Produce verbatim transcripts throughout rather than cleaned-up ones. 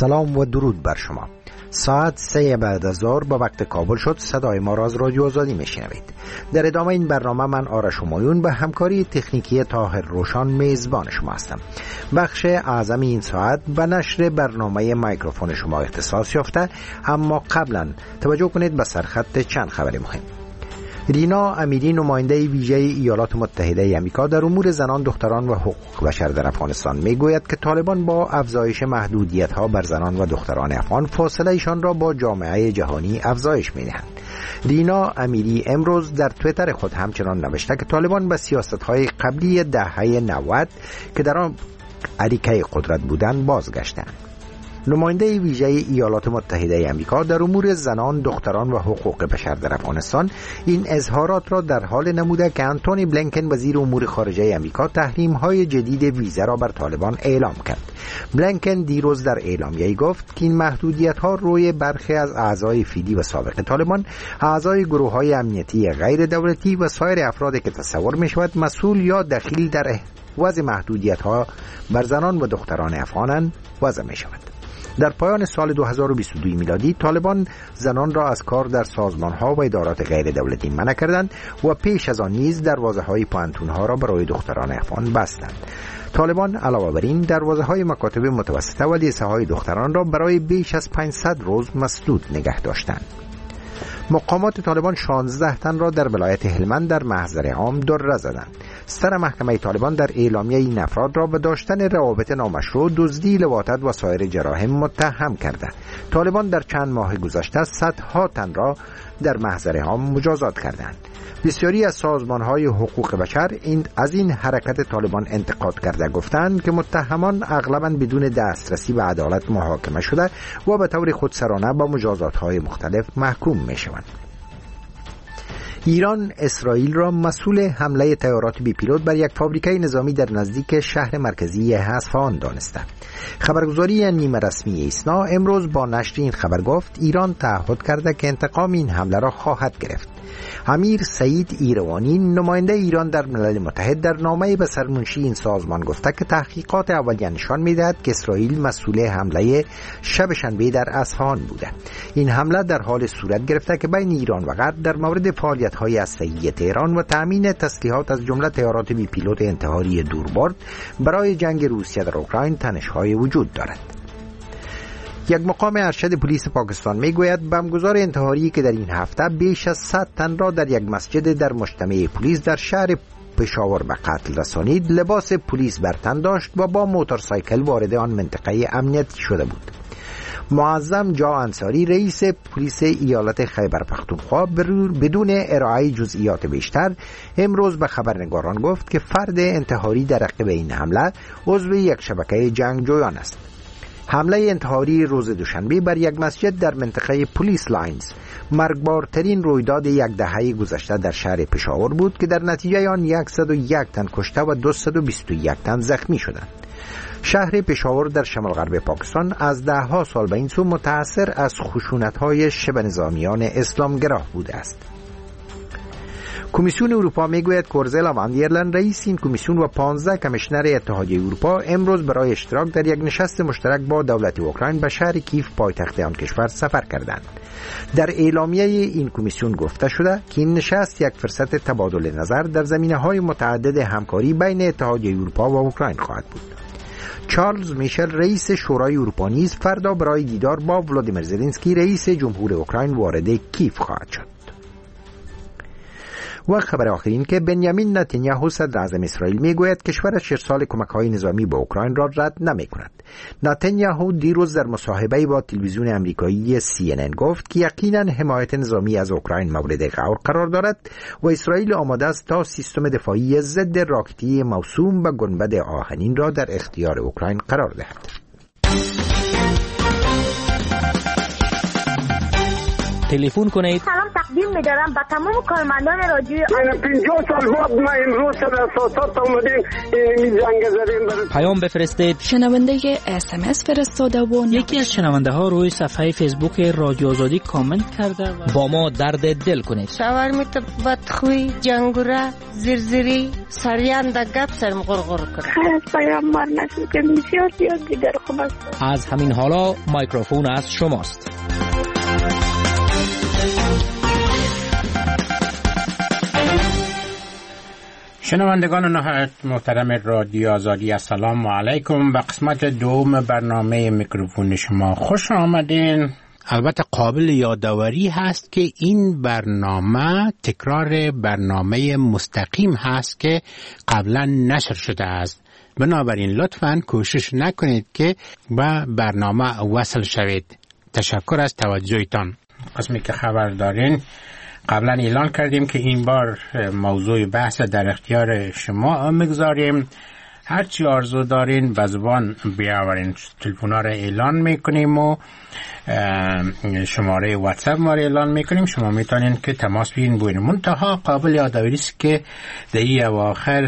سلام و درود بر شما. ساعت سه بعد از ظهر با وقت کابل شد. صدای ما را از رادیو آزادی میشنوید. در ادامه این برنامه من آرش همایون به همکاری تکنیکی طاهر روشان میزبان شما هستم. بخش اعظم این ساعت به نشر برنامه میکروفون شما اختصاص یافته، اما قبلا توجه کنید به سرخط چند خبر مهم. رینا امیری، نماینده ویژه ایالات متحده آمریکا در امور زنان، دختران و حقوق بشر در افغانستان میگوید که طالبان با افزایش محدودیت‌ها بر زنان و دختران افغان فاصله ایشان را با جامعه جهانی افزایش می‌دهند. رینا امیری امروز در توییتر خود همچنان نوشته که طالبان به سیاست‌های قبلی دهه نود که در آن عریکه قدرت بودند بازگشتند. نماینده ویژه ایالات متحده آمریکا در امور زنان، دختران و حقوق بشر در افغانستان این اظهارات را در حال نموده که انتونی بلینکن وزیر امور خارجه آمریکا تحریم‌های جدید ویزا را بر طالبان اعلام کرد. بلینکن دیروز در اعلامیه‌ای گفت که این محدودیت‌ها روی برخی از اعضای فعلی و سابق طالبان، اعضای گروه‌های امنیتی غیر دولتی و سایر افرادی که تصور می‌شود مسئول یا دخیل در وضع محدودیت‌ها بر زنان و دختران افغانان وضع می‌شود. در پایان سال دو هزار و بیست و دو میلادی طالبان زنان را از کار در سازمان‌ها و ادارات غیر دولتی منع کردند و پیش از آن نیز دروازه‌های پانتون‌ها را برای دختران افغان بستند. طالبان علاوه بر این دروازه‌های مکاتب متوسطه و لیسه‌های دختران را برای بیش از پانصد روز مسدود نگه داشتند. مقامات طالبان شانزده تن را در ولایت هلمند در محضر عام دره زدند. ستر محکمه طالبان در اعلامیه این افراد را به داشتن روابط نامشروع، دزدی، لواطت و سایر جرایم متهم کرده. طالبان در چند ماه گذشته صدها تن را در محضر عام مجازات کردند. بسیاری از سازمان‌های حقوق بشر این از این حرکت طالبان انتقاد کرده گفتند که متهمان اغلباً بدون دسترسی به عدالت محاکمه شده و به طور خودسرانه با مجازات‌های مختلف محکوم می‌شوند. ایران اسرائیل را مسئول حمله طیارات بی پیلوت بر یک فابریکه نظامی در نزدیک شهر مرکزی اصفهان دانسته. خبرگزاری نیمه رسمی ایسنا امروز با نشر این خبر گفت ایران تعهد کرده که انتقام این حمله را خواهد گرفت. امیر سعید ایروانی، نماینده ایران در ملل متحد، در نامه‌ای به سرمنشی این سازمان گفته که تحقیقات اولیه نشان می‌دهد که اسرائیل مسئول حمله شب شنبه در اصفهان بوده. این حمله در حال صورت گرفته که بین ایران و غرب در مورد فعالیت‌های هسته‌ای تهران و تأمین تسلیحات از جمله طیارات بی پیلوت انتحاری دوربرد برای جنگ روسیه در اوکراین تنش‌های وجود دارد. یک مقام ارشد پلیس پاکستان میگوید بمبگذار انتحاری که در این هفته بیش از صد تن را در یک مسجد در مجتمع پلیس در شهر پشاور به قتل رسانید، لباس پلیس بر تن داشت و با موتورسایکل وارد آن منطقه امنیتی شده بود. معظم جا انصاری، رئیس پلیس ایالت خیبر پختونخوا، بدون ارائه جزئیات بیشتر امروز به خبرنگاران گفت که فرد انتحاری در عقب این حمله عضو یک شبکه جنگجویان است. حمله انتحاری روز دوشنبه بر یک مسجد در منطقه پلیس لاینز مرگبارترین رویداد یک دهه گذشته در شهر پشاور بود که در نتیجه آن صد و یک تن کشته و دویست و بیست و یک تن زخمی شدند. شهر پشاور در شمال غرب پاکستان از ده ها سال به این سو متأثر از خشونت‌های شبه نظامیان اسلامگرا بوده است. کمیسیون اروپا میگوید که اورزلا وان در لین، رئیس این کمیسیون و پانزده کمیشنر اتحادیه اروپا امروز برای اشتراک در یک نشست مشترک با دولت اوکراین به شهر کیف پایتخت آن کشور سفر کردند. در اعلامیه این کمیسیون گفته شده که این نشست یک فرصت تبادل نظر در زمینه‌های متعدد همکاری بین اتحادیه اروپا و اوکراین خواهد بود. چارلز میشل، رئیس شورای اروپا نیز فردا برای دیدار با ولادیمیر زلنسکی، رئیس جمهور اوکراین، وارد کیف خواهد شد. و خبر آخر این که بنیامین نتانیاهو، صدر اعظم اسرائیل، میگوید کشورش شش سال کمک‌های نظامی به اوکراین را رد نمی‌کند. نتانیاهو دیروز در مصاحبه‌ای با تلویزیون آمریکایی سی ان ان گفت که یقیناً حمایت نظامی از اوکراین مورد غور قرار دارد و اسرائیل آماده است تا سیستم دفاعی ضد راکتی موسوم به گنبد آهنین را در اختیار اوکراین قرار دهد. تلفن کنید. سلام تقدیم می‌دارم به تمام کارمندان رادیوی من پنجاه سال بعد ما امروز سر اساسات اومدیم این جنگ زدیم. پیام بفرستید. شنونده اس ام اس فرستاده و یکی از شنونده ها روی صفحه فیسبوک رادیو آزادی کامنت کرده و با ما درد دل کنید. شاور میت بدخوی جنگوره زرزری سریان د گپ سرم غرغر کنه. خیر پیام مار نشد که بسیار زیاد دیگر خوب است. از همین حالا مایکروفون از شماست. شنوندگان نهایت محترم رادیو آزادی، السلام علیکم. به قسمت دوم برنامه میکروفون شما خوش آمدین. البته قابل یادآوری هست که این برنامه تکرار برنامه مستقیم هست که قبلا نشر شده است. بنابراین لطفاً کوشش نکنید که به برنامه وصل شوید. تشکر از توجهتان. قسمی که خبر دارین، قبلا اعلان کردیم که این بار موضوع بحث در اختیار شما میگذاریم. هرچی آرزو دارین به زبان بیاورین. تلفن‌ها را اعلان میکنیم و شماره واتساپ ما را اعلان میکنیم. شما میتونین که تماس بگیرین. بوین منتها قابل یادآوری است که در این اواخر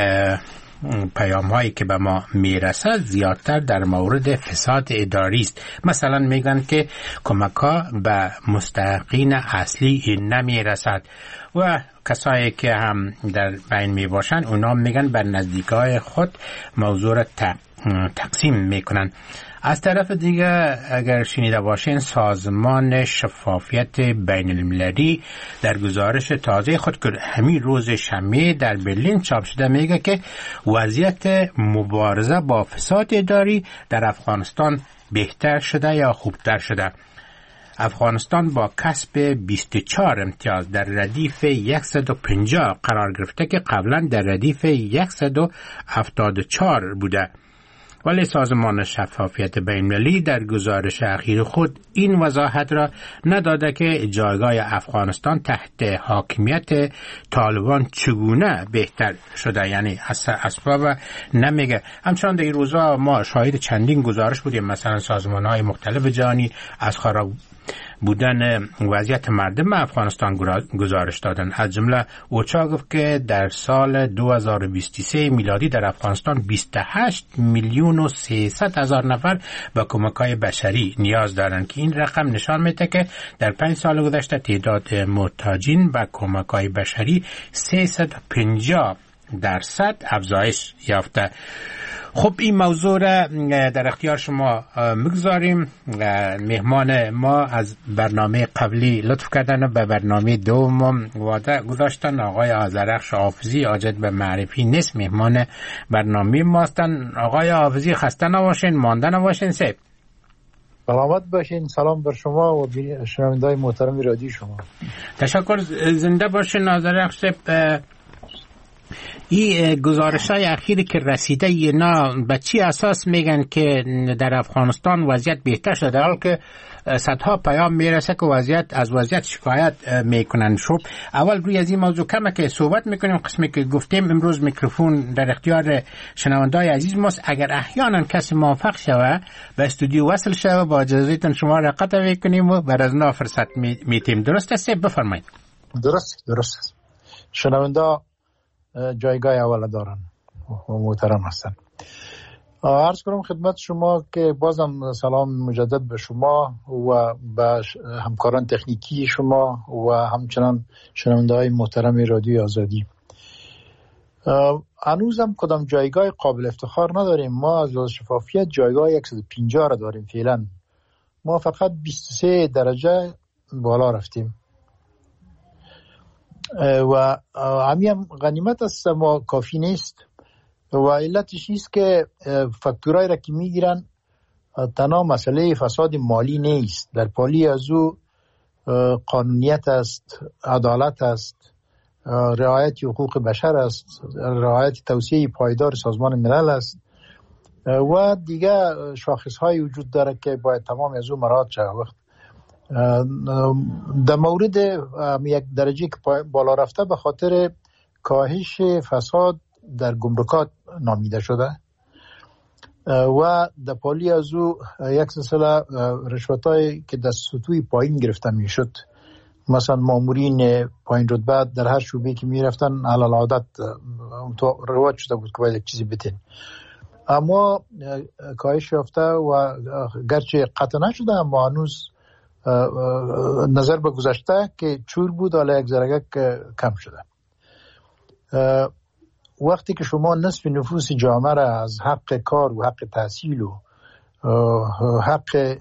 پیام هایی که به ما میرسد زیادتر در مورد فساد اداری است. مثلا میگن که کمک ها به مستحقین اصلی نمیرسد و کسایی که هم در بین می باشن اونا میگن بر نزدیکای خود موضوع را تقسیم میکنن. از طرف دیگه اگر شنیده باشین، سازمان شفافیت بین المللی در گزارش تازه خود که همین روز شنبه در برلین چاپ شده میگه که وضعیت مبارزه با فساد اداری در افغانستان بهتر شده یا خوبتر شده. افغانستان با کسب بیست و چهار امتیاز در ردیف صد و پنجاه قرار گرفته که قبلا در ردیف صد و هفتاد و چهار بوده. ولی سازمان شفافیت بین‌المللی در گزارش اخیر خود این وضاحت را نداده که جایگاه افغانستان تحت حاکمیت طالبان چگونه بهتر شده، یعنی اسباب نمیگه. همچنان در این روزا ما شاهد چندین گزارش بودیم، مثلا سازمان‌های مختلف جهانی از خراب بودن وضعیت مردم افغانستان گزارش دادن. از جمله اوچا گفت که در سال دو هزار و بیست و سه میلادی در افغانستان بیست و هشت میلیون و سیصد هزار نفر به کمک‌های بشری نیاز دارند که این رقم نشان میده که در پنج سال گذشته تعداد محتاجین به کمک‌های بشری سیصد و پنجاه درصد افزایش یافته. خب این موضوع را در اختیار شما میگذاریم. مهمان ما از برنامه قبلی لطف کردن و به برنامه دوم وعده گذاشتن. آقای آذرخش حافظی، حاجت به معرفی نیست، مهمان برنامه ما هستن. آقای حافظی خسته نباشین، مانده نباشین. سه سلامت باشین. سلام بر شما و شنونده‌های محترم رادیو شما. تشکر، زنده باشین. آذرخش، این گزارش های اخیری که رسیده اینا به چی اساس میگن که در افغانستان وضعیت بهتر شده، حال که صدها پیام میرسه که وضعیت از وضعیت شکایت میکنن؟ شب اول روی از این موضوع کمه که صحبت میکنیم. قسمی که گفتیم امروز میکروفون در اختیار شنونده‌های عزیز ماست. اگر احیانا کسی موافق شوه به استودیو وصل شوه با اجازهتون شما را قطع میکنیم و بر از نا فرصت میتیم. درست است؟ بفرمایید. درست درست. شنونده جایگاه اول دارن و محترم هستن. عرض کنم خدمت شما که بازم سلام مجدد به شما و به همکاران تکنیکی شما و همچنان شنونده های محترم رادیو آزادی. هنوزم کدام جایگاه قابل افتخار نداریم. ما از شفافیت جایگاه صد و پنجاه را داریم فعلا. ما فقط بیست و سه درجه بالا رفتیم و همین غنیمت است، ما کافی نیست و علتش است که فاکتورایی را که میگیرن تنها مسئله فساد مالی نیست، در پالی از او قانونیت است، عدالت است، رعایت حقوق بشر است، رعایت توصیه پایدار سازمان ملل است و دیگه شاخص‌های وجود داره که باید تمام از او مراعات شود. در مورد یک درجه که بالا رفته به خاطر کاهش فساد در گمرکات نامیده شده و در پالی از او یک سلسله رشوت‌هایی که در سطوح پایین گرفته میشد مثلا مامورین پایین رتبه در هر شعبه که میرفتن علل عادت رواج شده بود که باید یک چیزی بتین، اما کاهش یافته و گرچه قطع نشده اما هنوز نظر به گذشته که چور بود حالا یک ذره کم شده. وقتی که شما نصف نفوس جامعه را از حق کار و حق تحصیل و حق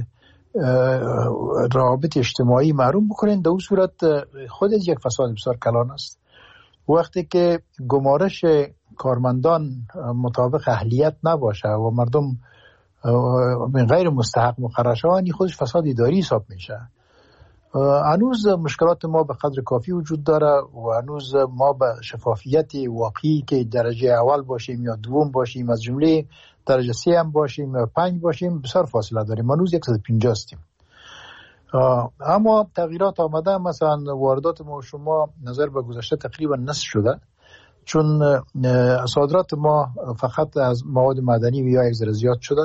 روابط اجتماعی محروم بکنین، در اون صورت خود از یک فساد بسیار کلان است. وقتی که گمارش کارمندان مطابق اهلیت نباشه و مردم من غیر مستحق مقرر شوند، خودش فساد اداری حساب میشه. هنوز مشکلات ما به قدر کافی وجود داره و هنوز ما به شفافیت واقعی که درجه اول باشیم یا دوم باشیم، از جمله درجه سه هم باشیم یا پنج باشیم، بسیار فاصله داریم. هنوز صد و پنجاه هستیم. اما تغییرات آمده. مثلا واردات ما و شما نظر به گذشته تقریبا نصف شده، چون صادرات ما فقط از مواد معدنی و یا یک ذره زیاد شده.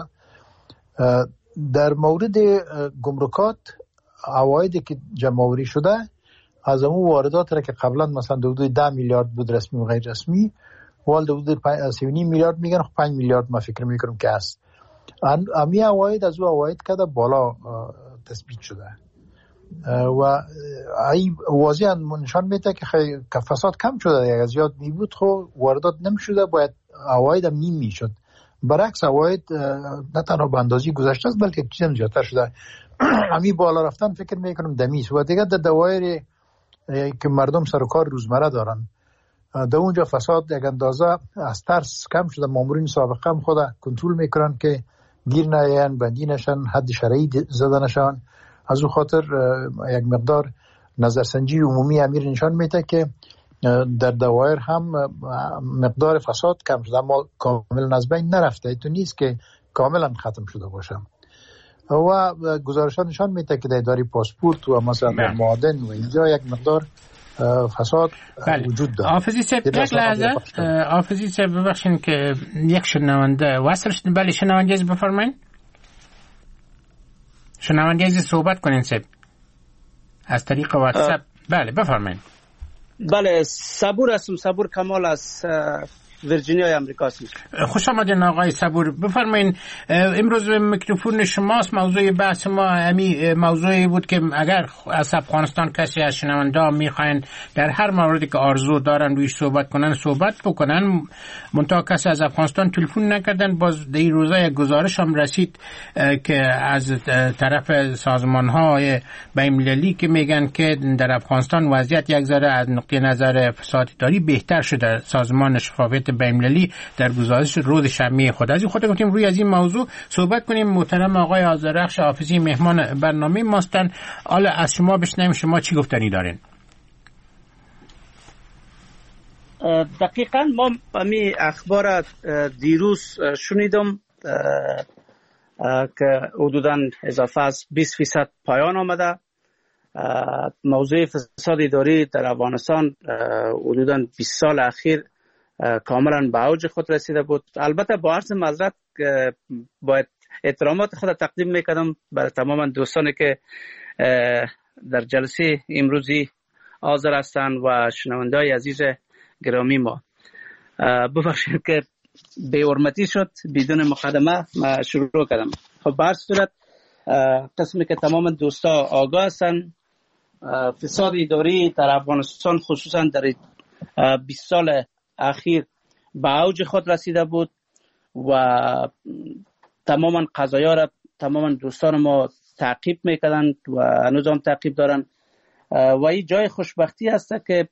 در مورد گمرکات عوایدی که جمع آوری شده از اون واردات را که قبلا مثلا حدود ده میلیارد بود رسمی و غیر رسمی، وال حدود سه و نیم میلیارد میگن، پنج میلیارد ما فکر میکنم که است. امی عواید از او عواید کده بالا تثبیت شده و ای واضحا نشان میده که فساد کم شده. اگر زیاد می بود خب واردات نمیشده، باید عواید هم نیم میشد. برعکس عواید نه تنها به اندازی گذشته است بلکه چیزی زیادتر شده. امی بالا رفتن فکر میکنم دمیست و دیگه در دوایر که مردم سر و کار روزمره دارن در اونجا فساد یک اندازه از ترس کم شده. مامورین سابقه هم خود کنترل میکنن که گیر نیاین، بندی نشن، حد شرعی زده نشن. از اون خاطر یک مقدار نظرسنجی عمومی امیر نشان میده که در دوایر هم مقدار فساد کم شده، اما کاملا از بین نرفته. تو نیست که کاملا ختم شده باشه. و گزارشات نشان میده که در اداره پاسپورت و مثلا در معادن و اینجا یک مقدار فساد بله. وجود داره. حافظی صاحب یک لحظه، حافظی صاحب ببخشین که یک شنونده وصل شد. بله شنونده از بفرمایید. شنونده از صحبت کنین صاحب از طریق واتساپ. بله بفرمایید. بله صبور هستم، صبور کمال از ویرجینیا امریکا هستم. خوش آمدین آقای صبور. بفرمایید امروز میکروفون شماست. موضوع بحث ما امی موضوعی بود که اگر از افغانستان کسی از شنونده میخواین در هر موردی که آرزو دارن رویش صحبت کنن صحبت بکنن، منتها کسی از افغانستان تلفن نکردن. باز در روزا یک گزارش هم رسید که از طرف سازمان های بین‌المللی که میگن که در افغانستان وضعیت یک ذره از نقطه نظر فساد اداری بهتر شده. سازمان شفافیت بین‌المللی در گزارش روز شنبه خود از خود گفتیم روی از این موضوع صحبت کنیم. محترم آقای آذرخش حافظی مهمان برنامه ماستن. حالا از شما بشنویم شما چی گفتنی دارین؟ دقیقاً ما می اخبار دیروز شنیدم که حدوداً اضافه از بیست فیصد پایان آمده. موضوع فساد اداری در افغانستان حدوداً بیست سال اخیر کاملا به اوج خود رسیده بود. البته با عرض معذرت باید احترامات خود تقدیم میکردم برای تمام دوستانی که در جلسه امروزی حاضر هستند و شنونده‌های عزیز گرامی ما. ببخشید که به حرمتی شد، بدون مقدمه ما شروع کردم. خب به هر صورت قسمی که تمام دوستا آگاه هستند، فساد اداری در افغانستان خصوصا در بیست سال اخیر به اوج خود رسیده بود و تماما قضایا را تماما دوستان ما تعقیب میکردند و هنوز هم تعقیب دارن و این جای خوشبختی هست که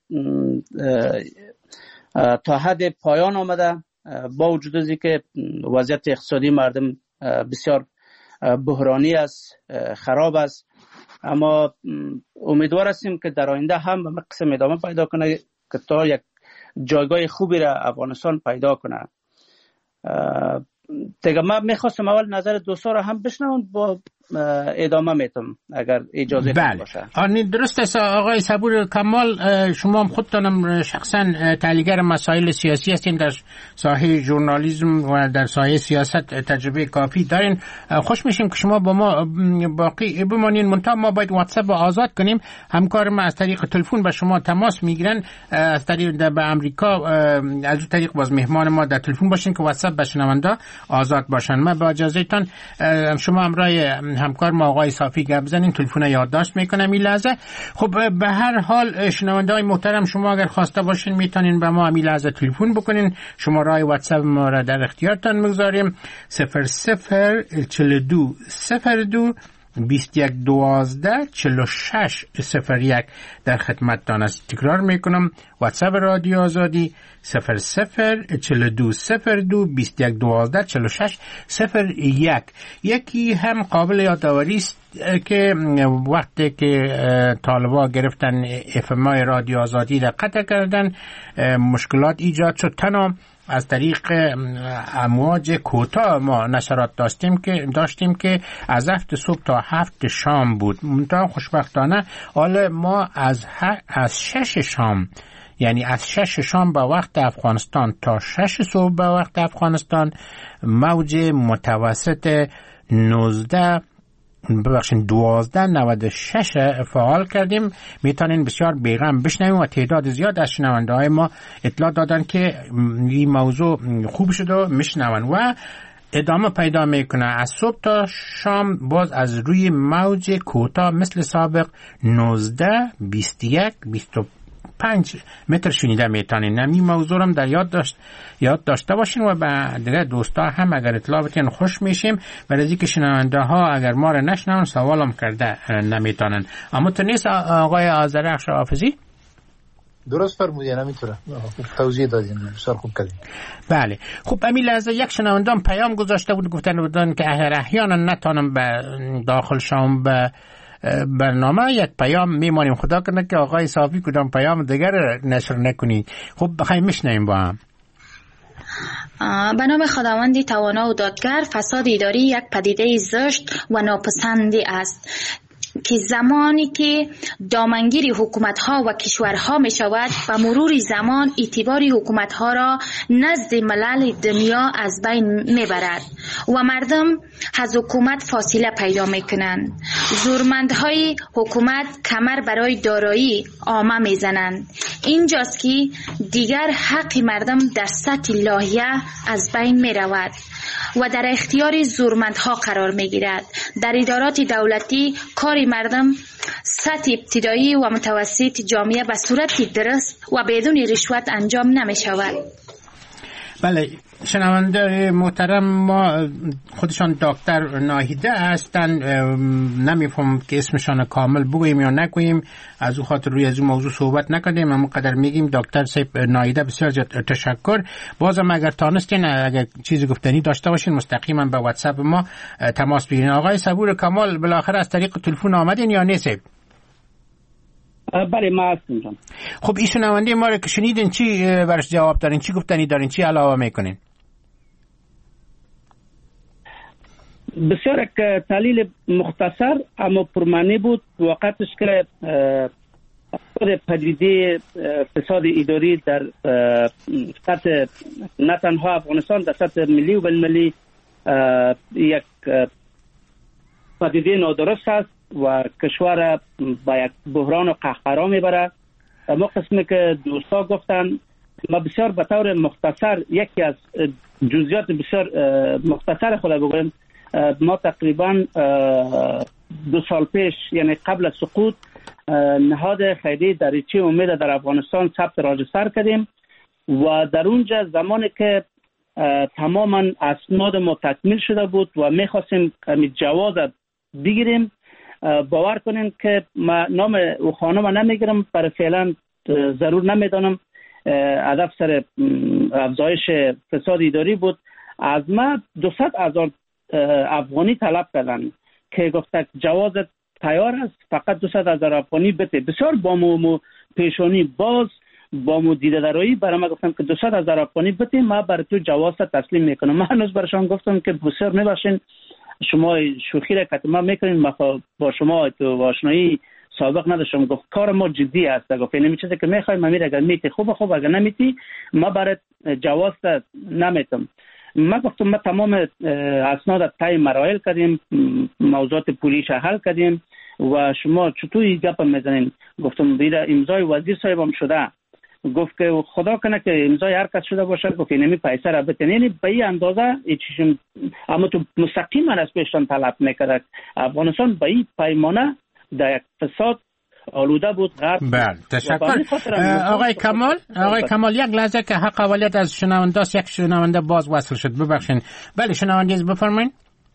تا حد پایان آمده، با وجود از اینکه وضعیت اقتصادی مردم بسیار بحرانی است، خراب است، اما امیدوار هستیم که در آینده هم به قسم ادامه پیدا کنه که تا یک جایگاه خوبی را افغانستان پیدا کنه. دیگه من میخواستم اول نظر دوستا را هم بشنوم با ادامه میتم اگر اجازه بله. باشه. آنی درست است آقای صبور کمال، شما هم خودتانم شخصا تحلیلگر مسائل سیاسی هستین، در ساحه ژورنالیسم و در ساحه سیاست تجربه کافی دارین. خوش میشیم که شما با ما باقی بمانین، منتها ما باید واتساپ آزاد کنیم. همکار ما از طریق تلفن به شما تماس میگیرن، از طریق به امریکا از اون طریق باز مهمان ما در تلفن باشین که واتساپ به شنونده آزاد باشن. ما با اجازهتان شما همراه همکار ما آقای صافی گپ بزنین، تلفن یادداشت میکنم این لحظه. خب به هر حال شنونده‌های محترم، شما اگر خواسته باشین میتونین به ما این لحظه تلفن بکنین. شماره واتساپ ما را در اختیارتان میگذاریم: صفر صفر چهل و دو صفر دو بیست و یک دوازده چهل و شش صفر یک در خدمتتان است. تکرار میکنم: واتساپ رادیو آزادی صفر صفر چهل و دو صفر دو بیست و یک دوازده چهل و شش صفر یک. یکی هم قابل یادآوری است که وقتی که طالبا گرفتن اف ام رادیو آزادی را قطع کردن، مشکلات ایجاد شد. تنها از طریق امواج کوتاه ما نشرات داشتیم که داشتیم که از هفت صبح تا هفت شام بود. منتها خوشبختانه حالا ما از از شش شام، یعنی از شش شام به وقت افغانستان تا شش صبح به وقت افغانستان، موج متوسط نوزده ببخشید دوازده نود و شش فعال کردیم. میتونین بسیار بیغم بشنویم و تعداد زیاد از شنونده های ما اطلاع دادن که این موضوع خوب شده و میشنون و ادامه پیدا میکنه. از صبح تا شام باز از روی موج کوتاه مثل سابق نوزده بیست و یک بیست و پنج متر شنیده میتونین. این موضوع هم در یاد داشت یاد داشته باشین و به دیگه دوستا هم اگر اطلاع بدین خوش میشیم. برای اینکه شنونده ها اگر ما رو نشنون سوالم کرده نمیتونن. اما تو نیست آقای آذرخش حافظی؟ درست فرمودین، همینطوره. توضیح دادین، بسیار خوب کردین. بله. خب همین لحظه یک شنونده هم پیام گذاشته بود، گفتن بودن که اگر احیانا نتونم به داخل شام به برنامه یک پیام میمانیم. خدا کنه که آقای صافی کدام پیام دیگر نشر نکنید. خب بخوایم میشنیم با هم. به نام خداوندی توانا و دادگر، فساد اداری یک پدیده زشت و ناپسندی است که زمانی که دامنگیری حکومت‌ها و کشورها می شود و مرور زمان اعتباری حکومت‌ها را نزد ملل دنیا از بین می برد و مردم از حکومت فاصله پیدا می کنند. زورمندهای حکومت کمر برای دارایی عامه می زنند. اینجاست که دیگر حق مردم در سطح لایحه از بین می رود و در اختیار زورمندها قرار می گیرد. در ادارات دولتی کار مردم سطح ابتدایی و متوسط جامعه به صورت درست و بدون رشوت انجام نمی شود. بله شنونده محترم، ما خودشان دکتر ناهیده هستن، نمیفهم که اسمشان کامل بگوییم یا نگوییم، از او خاطر روی از این موضوع صحبت نکردیم. اما قدر میگیم دکتر صاحب ناهیده بسیار تشکر. بازم اگر تانستین اگر چیزی گفتنی داشته باشین مستقیما به واتساپ ما تماس بگیرین. آقای صبور کمال بالاخره از طریق تلفن آمدین یا نیست؟ بله ما هستم. خب این شنونده ما رو که شنیدین چی برش جواب دارین، چی گفتنی دارین، چی علاوه میکنین؟ بسیار یک تحلیل مختصر اما پرمعنی بود. واقعتش که خود پدیده فساد اداری در سطح نه تنها افغانستان، در سطح ملی و بین‌المللی یک پدیده نادرست است و کشور با یک بحران و قهقرا میبره. ما قسمی که دوستا گفتن ما بسیار به طور مختصر یکی از جزئیات بسیار مختصر خود بگویم. ما تقریبا دو سال پیش یعنی قبل از سقوط نهاد خیریه دریچه امید در افغانستان ثبت راجستر کردیم و در اونجا زمانی که تماما اسناد ما تکمیل شده بود و میخواستیم جواز بگیریم، باور کنین که ما نام او خانم نمیگیرم، برای فعلا ضرور نمیدانم، هدف سر افزایش فساد اداری بود. از ما دویست هزار افغانی طلب کردن که گفته جواز تیار است، فقط دویست هزار افغانی بده. بسیار با مو پیشانی باز با مو دیده درایی برای ما گفتم که دویست هزار افغانی بده، ما برای تو جواز تسلیم میکنم. من هنوز برشان گفتم که بسیار میبخشین شما شوخی را که ما میکنیم، با شما تو آشنایی سابق نداشتم. گفت کار ما جدی است. گفت اینمی چیزی که میخوایم امیر اگر میتی خوب خوب، اگر نمیتی ما برات جواز نمیتم. ما گفتم ما تمام اسناد تای مراحل کردیم، موضوعات پولیش حل کردیم و شما چطور این گپ میزنین؟ گفتم بیره امضای وزیر صاحبم شده. گفت که خدا کنه که امضای هر کس شده باشه. گفت اینمی پیسه را بتین، یعنی به این اندازه چیشون اما تو مستقیما از پیشتان طلب میکرد. افغانستان به این پیمانه در اقتصاد آلوده بود. بله تشکر آقای کمال. آقای کمال یک لحظه که حق اولیت از شنونده است، یک شنونده باز وصل شد، ببخشید. بله شنونده از بفرمایید.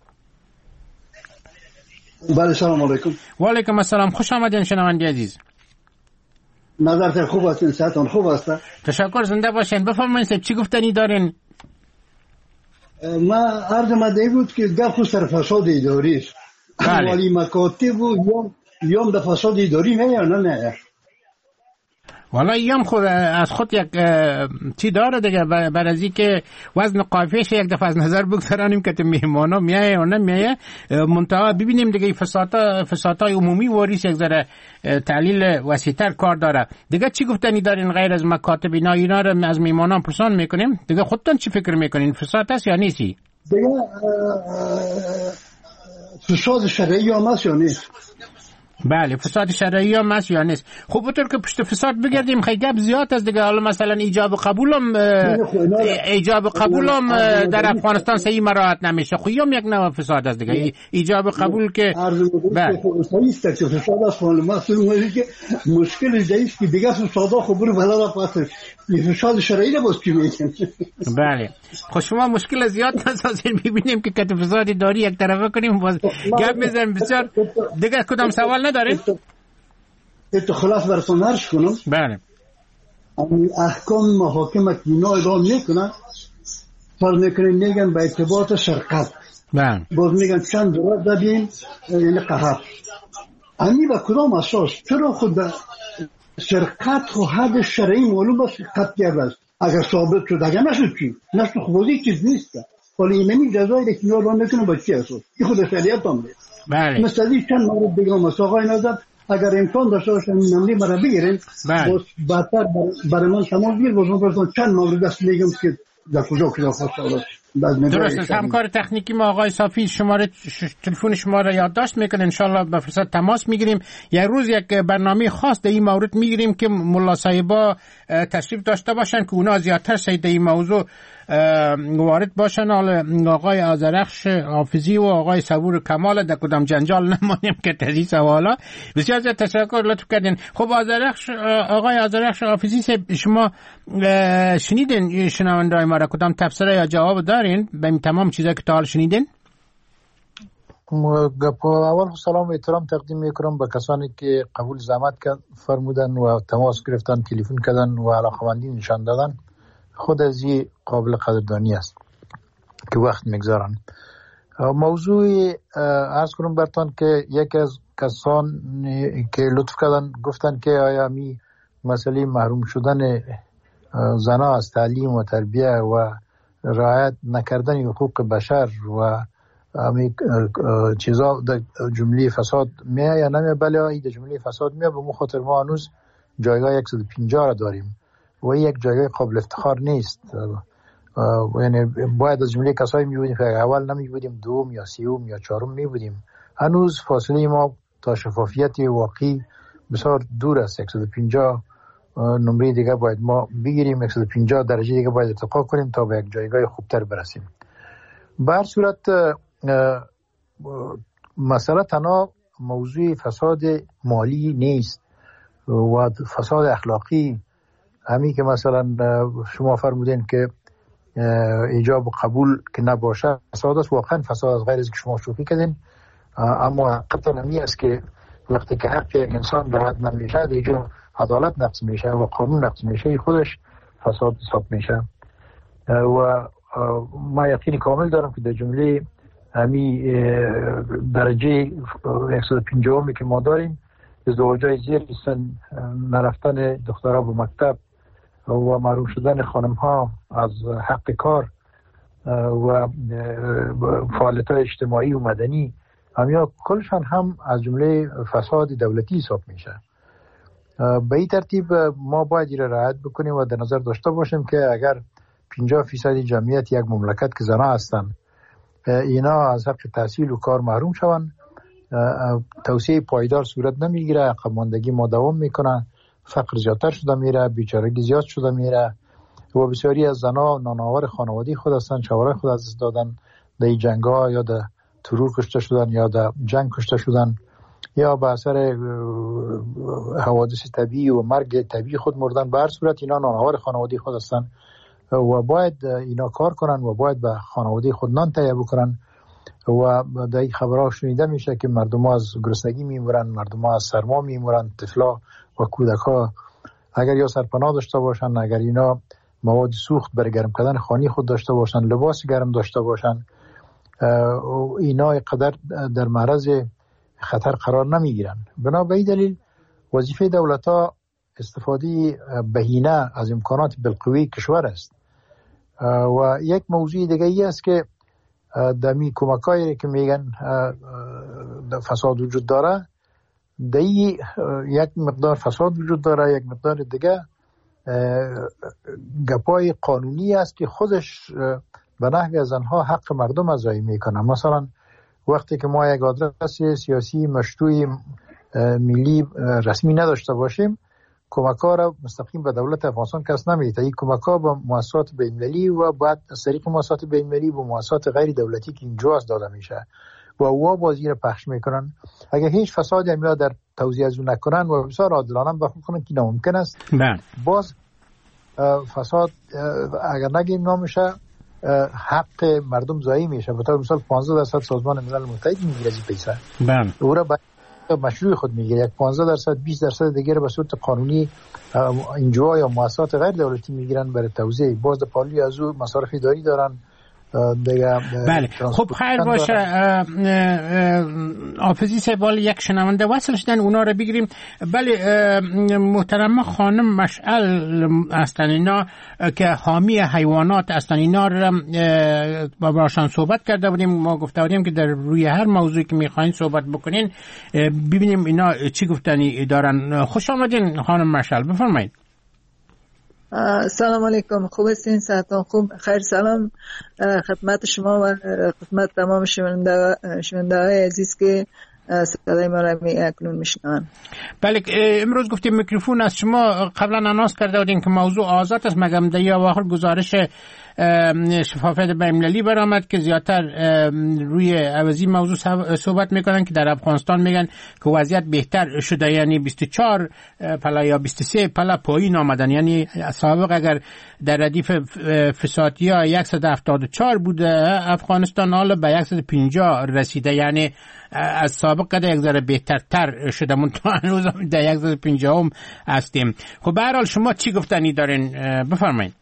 بله سلام علیکم. و علیکم السلام، خوش آمدین شنونده عزیز. نظرتون خوب است؟ صحتتون خوب است؟ تشکر، زنده باشین. بفرمایید چی گفتنی دارین؟ ما عرض مده بود که گپ سر فساد اداری است. والی مکاتب و یوم یوم د فساد اداری نه یا نه نه والا یوم خود از خود یک چی داره دیگه، بر از که وزن قافیش یک دفعه از نظر بگذارانیم که تو مهمانا میایه یا نمیایه، منتها ببینیم دیگه فسادا فسادهای عمومی واریس یک ذره تحلیل وسیع‌تر کار داره دیگه. چی گفتنی دارین غیر از مکاتب اینا اینا رو از مهمانان پرسان میکنیم دیگه؟ خودتون چی فکر میکنین، فساد است یا نیستی؟ دیگه فساد شرعی هم هست یا نیست؟ بله فساد شرعی هم هست یا نیست. خب بطور که پشت فساد بگردیم خیلی گپ زیاد است دیگه. حالا مثلا ایجاب قبول هم ایجاب قبول هم در افغانستان صحیح مراعات نمیشه، خب هم یک نوع فساد است دیگه. ایجاب قبول که بله صحیح است که فساد است، ولی مسئله که مشکل جاییست که دیگه فسادا خب برو بالا پس فساد شرعی نباشه که میگن. بله خب شما مشکل زیاد نسازین، ببینیم که کت فساد داری یک طرفه کنیم باز گپ میزنیم بسیار دیگه. کدام سوال نداریم؟ اتو خلاص براتون عرض کنم. بله احکام محاکم که اینا اعلام میکنن فرض میکنن میگن به اعتبار شرکت، بله باز میگن چند دورت دادیم یعنی قهر. امی با کدام اساس؟ چرا خود شرکت خو حد شرعی معلوم است قطعی است. اگر ثابت شد اگر نشد چی؟ نشد خودی چیز نیست. ولی اینمی جزایی که اینا اعلام میکنن با چی اساس؟ این خود شریعت هم نیست. بله مثلا چند مورد دیگه مثلا آقای نظر اگر امکان داشته باشن نمونه مرا بگیرین باز بعدتر برای من تمام بگیر بازم براتون چند مورد دست میگم که در کجا کجا خواست. درست. همکار تکنیکی ما آقای صافی شماره تلفن شما را یادداشت میکنه، انشالله به فرصت تماس میگیریم. یک روز یک برنامه خاص در این مورد میگیریم که ملا صاحبا تشریف داشته باشن که اونا زیادتر سید این موضوع وارد باشن. آقای آذرخش حافظی و آقای صبور کمال در کدام جنجال نمانیم که تازی سوالا. بسیار زیاد تشکر لطف کردین. خب آذرخش آقای آذرخش حافظی شما شنیدین شنونده ما را، کدام تفسیر یا جواب دارین به این تمام چیزا که تا حال شنیدین؟ اول سلام و احترام تقدیم میکنم به کسانی که قبول زحمت فرمودن و تماس گرفتن، تلفن کردن و علاقمندی نشان دادن. خود از این قابل قدردانی است که وقت میگذارن. موضوع عرض کنم برتان که یکی از کسان که لطف کردن گفتن که آیا می مسئله محروم شدن زنها از تعلیم و تربیه و رعایت نکردن حقوق بشر و امی چیزا در جمله فساد میه یا نمیه؟ بله این در جمله فساد میه. به مخاطر ما هنوز جایگاه صد و پنجاه را داریم و یک جایگاه قابل افتخار نیست. یعنی باید از جمله کسایی می بودیم که اول نمی بودیم، دوم یا سیوم یا چهارم می بودیم. هنوز فاصله ما تا شفافیت واقعی بسیار دور است. صد و پنجاه نمره دیگه باید ما بگیریم، صد و پنجاه درجه دیگه باید ارتقا کنیم تا به یک جایگاه خوبتر برسیم. به هر صورت مسئله تنها موضوع فساد مالی نیست و فساد اخلاقی همین که مثلا شما فرمودین که ایجاب و قبول که نباشه فساد است. واقعا فساد از غیر از که شما شوخی کردین، اما حقیقت نمی است که وقتی که حق یک انسان رعایت نمیشه دیگه عدالت نقض میشه و قانون نقض میشه، خودش فساد حساب میشه. و ما یقین کامل دارم که در جمله همی درجه صد و پنجاه که ما داریم ازدواجای زیر سن، نرفتن دخترها به مکتب و محروم شدن خانم ها از حق کار و فعالیت اجتماعی و مدنی، همیا کلشان هم از جمله فساد دولتی حساب میشه. به این ترتیب ما باید این رعایت بکنیم و در نظر داشته باشیم که اگر پنجاه فیصد جمعیت یک مملکت که زنان هستند اینا از حق تحصیل و کار محروم شوند، توسعه پایدار صورت نمیگیره، عقب ماندگی ما دوام میکنه، فقر زیادتر شده میره، بیچارگی زیاد شده میره و بسیاری از زنها نانآور خانوادگی خود هستند، شوهرای خود از دست دادن، در جنگ‌ها یا در ترور کشته شدن یا در جنگ کشته شدن یا به اثر حوادث طبیعی و مرگ طبیعی خود مردن. به هر صورت اینا نانآور خانوادگی خود هستند و باید اینا کار کنن و باید به خانواده خود نان تهیه بکنن و در این خبرها شنیده میشه که مردم ها از گرسنگی میمورن، مردم ها از سرما میمورن، طفلا و کودک ها اگر یا سرپناه داشته باشن، اگر اینا مواد سوخت برای گرم کردن خانه خود داشته باشن، لباس گرم داشته باشن، اینا قدر در معرض خطر قرار نمیگیرن. بنا به این دلیل وظیفه دولت ها استفاده بهینه از امکانات بالقوه کشور است. و یک موضوع دیگه ای است که دمی کمکایی که میگن فساد وجود داره، دایی یک مقدار فساد وجود داره، یک مقدار دیگه گپای قانونی است که خودش به نحو از آنها حق مردم از ضایع میکنه. مثلا وقتی که ما یک آدرس سیاسی مشروع ملی رسمی نداشته باشیم، کمک‌ها را مستقیم به دولت افغانستان کس نمیده. این کمک‌ها به مؤسسات بین‌المللی و بعد از طریق مؤسسات بین‌المللی به مؤسسات غیر دولتی که اینجا است داده میشه و اوها بازی را پخش میکنن. اگر هیچ فسادی هم در توزیع از اون نکنن و بسیار عادلانه بخون کنن که ناممکن است، باز فساد اگر نگیم نامشه حق مردم ضایع میشه. به طور مثال پانزده درصد سازمان ملل متحد میگیره از پیسه، او را مشروع خود میگیره، یک پانزده درصد بیست درصد دیگه به صورت قانونی اینجا یا مؤسسات غیر دولتی میگیرن برای توزیع. باز پالی از او مصارف اداری دارن دیگه. بله خب خیر باشه. حافظی سیبال یک شنونده وصل شدن، اونا رو بگیریم. بله محترمه خانم مشعل هستن، اینا که حامی حیوانات هستن، اینا رو با باشان صحبت کرده بودیم. ما گفته بودیم که در روی هر موضوعی که میخواین صحبت بکنین ببینیم اینا چی گفتنی دارن. خوش آمدین خانم مشعل، بفرمایید. سلام علیکم، خوب هستین؟ صحتان خوب؟ خیر سلام خدمت شما و خدمت تمام شنونده های عزیز که صدای ما را می اکنون میشنوند. بله امروز گفتیم میکروفون از شما قبلا اناس کرده بودیم که موضوع آزاد است، مگم در یا آخر گزارش شفافیت بین‌المللی برآمد که زیادتر روی عوضی موضوع صحبت میکنن که در افغانستان میگن که وضعیت بهتر شده، یعنی بیست و چهار پلا یا بیست و سه پلا پایین آمدن. یعنی سابق اگر در ردیف فسادی ها صد و هفتاد و چهار بوده افغانستان، حالا به صد و پنجاه رسیده، یعنی از سابق قدر یک ذره بهتر تر شده، منتها هنوز در صد و پنجاه هم هستیم. خب به هر حال شما چی گفتنی دارین؟ بفرمایید.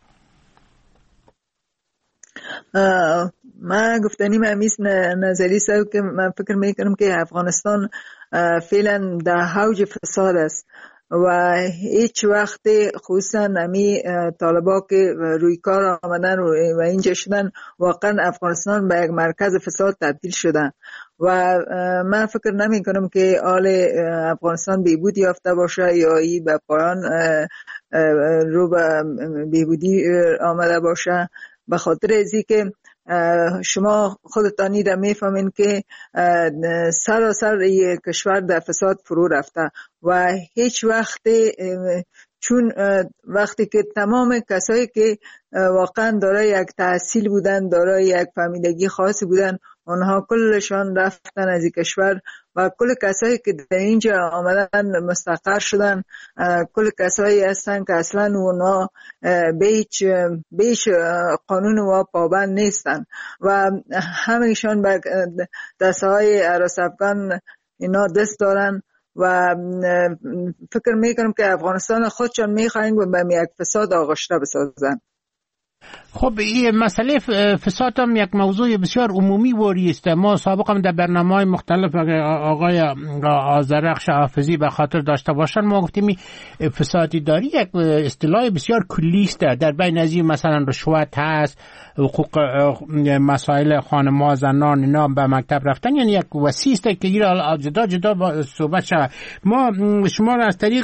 من گفتنیم همیز نظری سو که من فکر میکنم که افغانستان فعلا در اوج فساد است و هیچ وقت خصوصا امی طالبا که روی کار آمدن و اینجا شدن واقعا افغانستان به یک مرکز فساد تبدیل شدن و من فکر نمی کنم که حال افغانستان بهبود یافته باشه یا ای به پایان رو به بهبودی آمده باشه، به خاطر ازی که شما خودتانی در میفهمین که سراسر یک کشور در فساد فرو رفته و هیچ وقت، چون وقتی که تمام کسایی که واقعا دارای یک تحصیل بودن، دارای یک فهمیدگی خاصی بودن، اونها کلشان رفتن از این کشور و کل کسایی که در اینجا آمدن مستقر شدن کل کسایی هستن که اصلا اونا بیچ بیچ قانون و پابند نیستن و همیشان به دستهای عراس افغان اینا دست دارن و فکر میکنم که افغانستان خودشان میخواین به یک فساد آغشته بسازن. خب این مسئله فساد هم یک موضوع بسیار عمومی و ریست. ما سابق هم در برنامه‌های مختلف آقای آذرخش حافظی به خاطر داشته باشن ما گفتیم فسادی داری یک اصطلاح بسیار کلی است. در بین از این مثلا رشوت هست، حقوق مسائل خانم‌ها زنان اینا به مکتب رفتن، یعنی یک وسیع است که ایرا جدا جدا صحبت شود. ما شما را از طریق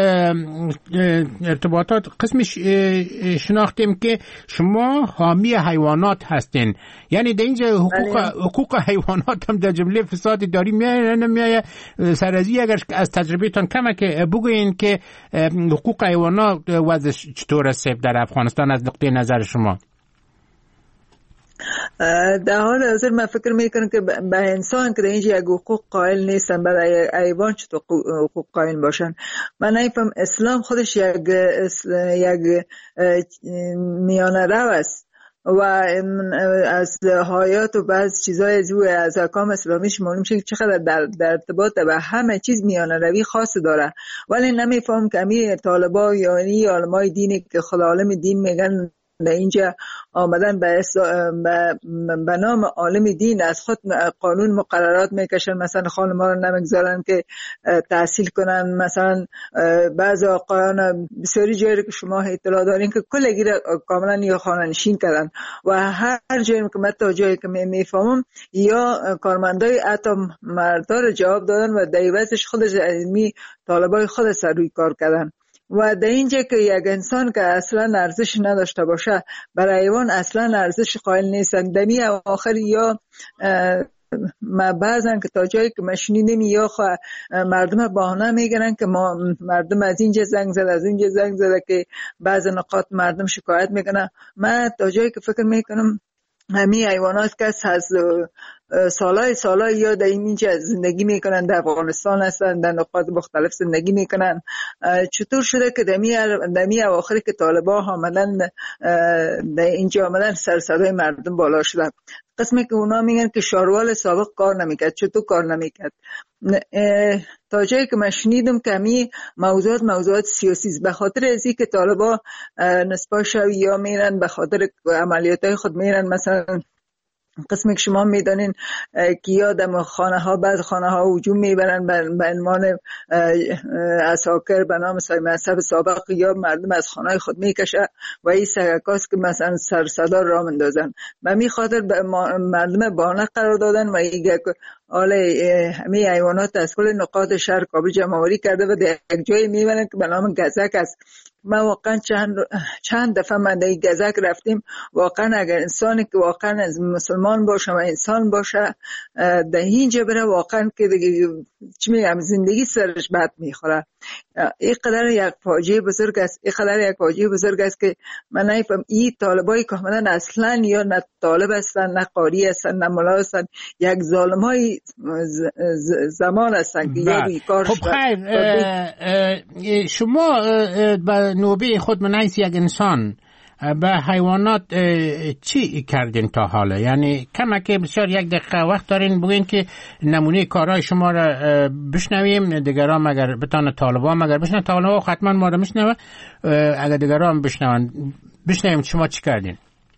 ارتباطات قسمش شناختیم که شما حامی حیوانات هستین، یعنی در اینجا حقوق حقوق حیوانات هم در جمله فساد داری میایه نمیایه؟ سرازی اگر از تجربهتان کمه که بگوین که حقوق حیوانات وضعش چطور است در افغانستان از نقطه نظر شما؟ در حال حاضر من فکر میکنم که به انسان که در اینجا یک حقوق قائل نیستن برای حیوان چطور حقوق قائل باشن. من نمیفهم اسلام خودش یک یک میانه رو است و از حیات و بعض چیزای از او از احکام اسلامیش معلوم میشه که چقدر در, در ارتباط به همه چیز میانه روی خاص داره. ولی نمیفهم که امی طالبا یعنی علمای دینی که خدا عالم دین میگن در اینجا آمدن به, به, به نام عالم دین از خود قانون مقررات میکشن، مثلا خانم‌ها رو نمیگذارن که تحصیل کنن، مثلا بعض آقایان بسیاری جایی که شما اطلاع دارین که کلگی را کاملا یا خانه‌نشین کردن و هر جایی که من تا جایی که میفهمم یا کارمندای حتی مردار جواب دادن و در عوضش خودش علمی طالبای خود سر روی کار کردن. و در اینجا که یک انسان که اصلا ارزش نداشته باشه برای حیوان اصلا ارزش قائل نیستن. دمی آخر یا ما بعضن که تا جایی که مشنیدیم یا مردم بهانه میگن که ما مردم از اینجا زنگ زد از اونجا زنگ زده که بعض نقاط مردم شکایت میکنن. من تا جایی که فکر میکنم همین حیوانات که از سالای سالای یا در اینجا زندگی میکنن، در افغانستان هستن، در نقاط مختلف زندگی میکنن، چطور شده که دمی دمی اواخری که طالبان آمدن در اینجا آمدن سر صدای مردم بالا شدن؟ قسمی که اونا میگن که شاروال سابق کار نمیکرد. چطور کار نمیکرد؟ تا جایی که من شنیدم که همین موضوعات موضوعات سیاسی است، به خاطر ازی که طالبان نسبت شوی یا میرن به خاطر عملیاتای خود میرن. مثلا قسمی که شما میدانین که یادم خانه ها بعد خانه ها هجوم میبرن به عنوان عساکر به نام صاحب منصب سابق یا مردم از خانه خود میکشه و این سگکاست که مثلا سر صدا را مندازن و می خاطر مردم بانه قرار دادن و این حاله همه حیوانات از کل نقاط شهر کابل جمع آوری کرده و در یک جایی میبرن که به نام گزک است. ما واقعا چند چند دفعه من در گزک رفتیم. واقعا اگر انسانی که واقعا از مسلمان باشه و انسان باشه در اینجا بره واقعا که چی میگم زندگی سرش بد میخوره. این قدر یک فاجعه بزرگ است، این قدر یک فاجعه بزرگ است که من نمیفهم این طالبای که آمدن اصلا یا نه طالب هستن نه قاری هستن نه ملا هستن، یک ظالمای زمان هستن که یه کار خب خیر شما به نوبه خود منعیس یک انسان به حیوانات چی کردین تا حالا؟ یعنی کمه که بسیار یک دقیقه وقت دارین بگین که نمونه کارهای شما را بشنویم، دیگران اگر بتانه طالبان اگر بشنوه طالبان حتما ما را میشنوه، اگر دیگران بشنون بشنویم شما چی کردین.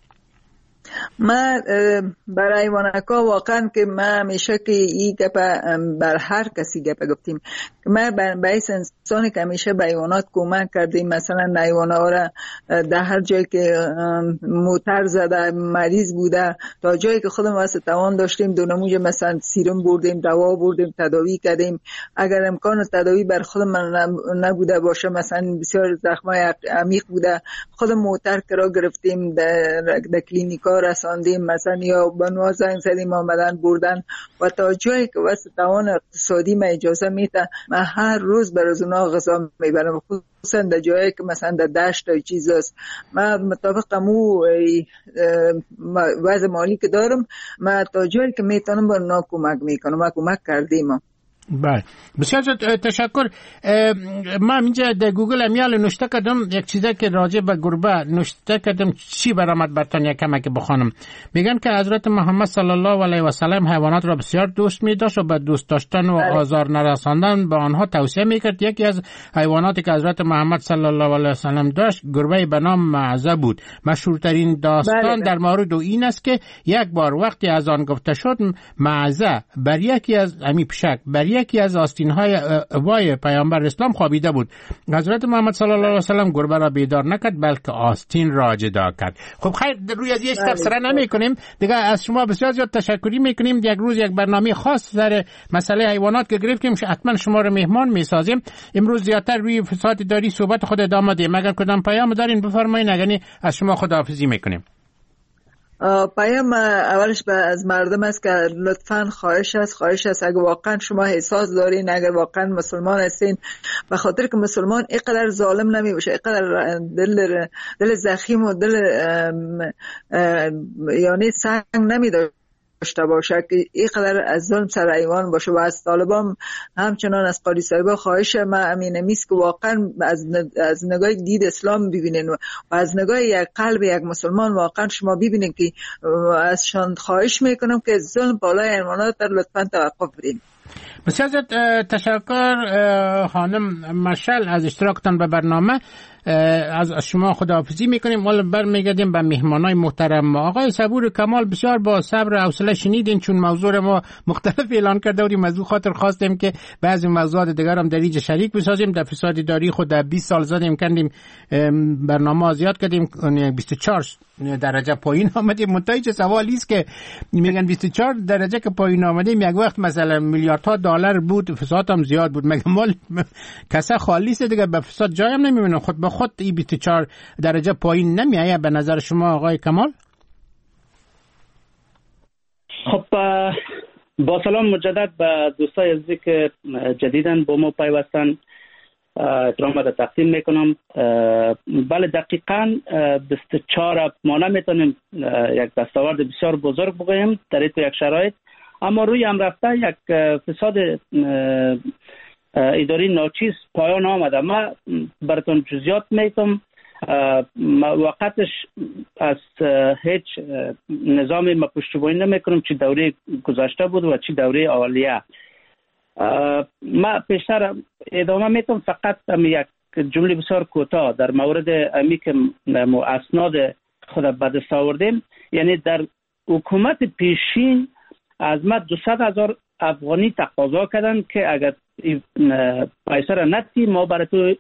ما برای حیواناتا واقعا که ما همیشه که این گپ بر هر کسی گپ گفتیم که ما باعث انسانی که همیشه به حیوانات کمک کردیم، مثلا حیوانات را در هر جایی که موتر زده مریض بوده تا جایی که خودم واسه توان داشتیم دو نموج مثلا سیروم بردیم، دوا بردیم، تداوی کردیم. اگر امکان تداوی بر خود من نبوده باشه، مثلا بسیار زخمای عمیق بوده، خود موتر کرا گرفتیم در کلینیکا رساندیم، مثلا یا بنوا زنگ زدیم آمدن بردن و تا جایی که واسه توان اقتصادی ما اجازه میده من هر روز برای اونا غذا میبرم، خصوصا در جایی که مثلا در دشت و چیز است. من مطابق مو وضع مالی که دارم من تا جایی که میتونم با اونا کمک میکنم و کمک کردیم. بله بسیار تشکر. ما اینجا در گوگل امیال نوشته کردم یک چیزی که راجع به گربه نوشته کردم چی برآمد برتان یک کمک بخوانم. میگن که حضرت محمد صلی الله علیه و سلم حیوانات را بسیار دوست می داشت و به دوست داشتن و آزار نرساندن به آنها توصیه میکرد. یکی از حیواناتی که حضرت محمد صلی الله علیه و سلم داشت گربه به نام معزه بود. مشهورترین داستان بله بله. در مورد این است که یک بار وقتی از آن گفته شد معزه بر یکی از امی پشک بر یکی از آستین‌های وای پیامبر اسلام خوابیده بود. حضرت محمد صلی الله علیه و سلم گربه را بیدار نکرد بلکه آستین را جدا کرد. خب خیر روی از یک تفسیر نمی‌کنیم دیگه. از شما بسیار زیاد تشکری می‌کنیم. یک روز یک برنامه خاص در مسئله حیوانات که گرفتیم حتما شما رو مهمان می‌سازیم. امروز زیادتر روی فساد اداری صحبت خود ادامه دهیم. اگر کدام پیام دارین بفرمایید، اگر از شما خداحافظی می‌کنیم. پیام اولش به از مردم است که لطفاً خواهش است خواهش است اگر واقعا شما احساس دارین، اگر واقعا مسلمان هستین، به خاطر که مسلمان اینقدر ظالم نمی باشه، اینقدر دل دل زخیم و دل یعنی سنگ نمی داشته باشه که اینقدر از ظلم سر ایوان باشه. و از طالبان همچنان از قاضی صاحب خواهش ما امین میست که واقعا از از نگاه دید اسلام ببینین و از نگاه یک قلب یک مسلمان واقعا شما ببینین که از شان خواهش میکنم که ظلم بالای حیوانات در لطفا توقف بدین. بسیار تشکر خانم مشعل از اشتراکتان به برنامه. از شما خداحافظی میکنیم. حالا برمیگردیم به مهمانای محترم ما. آقای صبور کمال بسیار با صبر و حوصله شنیدین، چون موضوع ما مختلف اعلان کرده بودیم از او خاطر خواستیم که بعضی موضوعات دیگر هم در اینجا شریک بسازیم. در فساد اداری خود در بیست سال زدیم کندیم، برنامه زیاد کردیم، بیست و چهار درجه پایین آمدیم. منتهی چه سوالی است که میگن بیست و چهار درجه که پایین آمدیم، یک وقت مثلا میلیاردها دلار بود، فساد هم زیاد بود. مگه مال کسا خالی است دیگه، به فساد جای هم نمیمونه. خود به خود این بیست و چهار درجه پایین نمیایه به نظر شما آقای کمال؟ خب با سلام مجدد به دوستای عزیزی که جدیدن با ما پیوستن احترام را تقدیم میکنم. بله دقیقاً بیست و چهار ما نمیتونیم یک دستاورد بسیار بزرگ بگوییم در این یک شرایط، اما روی هم رفته یک فساد اداری ناچیز پایان آمده. ما براتون جزئیات میگم. وقتش از هیچ نظامی ما پشتیبانی نمیکنم چی دوره گذشته بود و چی دوره اولیه. ما پیشتر ادامه میتونم، فقط یک جمله بسیار کوتاه در مورد امی که ما اسناد خود به دست آوردیم. یعنی در حکومت پیشین از ما دویست هزار افغانی تقاضا کردن که اگر پیسه را ندی ما برای تو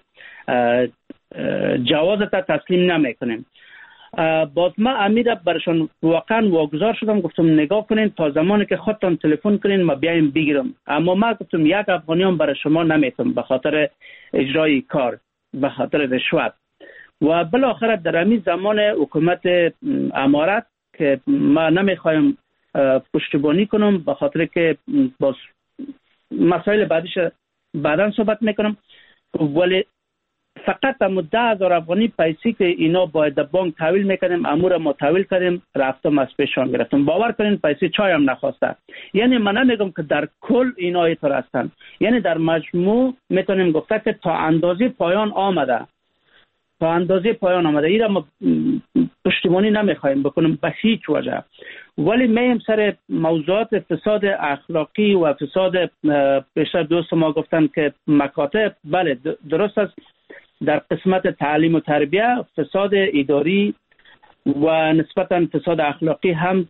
جوازت تسلیم نمیکنیم. باز ما امیر برشان واقعا واگذار شدم، گفتم نگاه کنین تا زمانی که خودتان تلفن کنین ما بیایم بگیرم. اما ما گفتم یک افغانی هم برای شما نمیتونم به خاطر اجرای کار، به خاطر رشوت. و بالاخره در همین زمان حکومت امارت که ما نمیخوایم پشتیبانی کنم به خاطر که باز مسائل بعدش بعدا صحبت میکنم، ولی فقط هم ده هزار افغانی پیسی که اینا باید در بانک تحویل میکنیم امور ما تحویل کردیم، رفتم از پیشان گرفتم. باور کنین پیسی چای هم نخواسته. یعنی من نمیگم که در کل اینا اینطور هستن، یعنی در مجموع میتونیم گفته که تا اندازه پایان آمده تا اندازه پایان آمده. اینا ما پشتیبانی نمیخوایم بکنیم به هیچ وجه. ولی میم سر موضوعات فساد اخلاقی و فساد بیشتر دوست ما گفتن که مکاتب، بله درست است، در قسمت تعلیم و تربیه فساد اداری و نسبتا فساد اخلاقی هم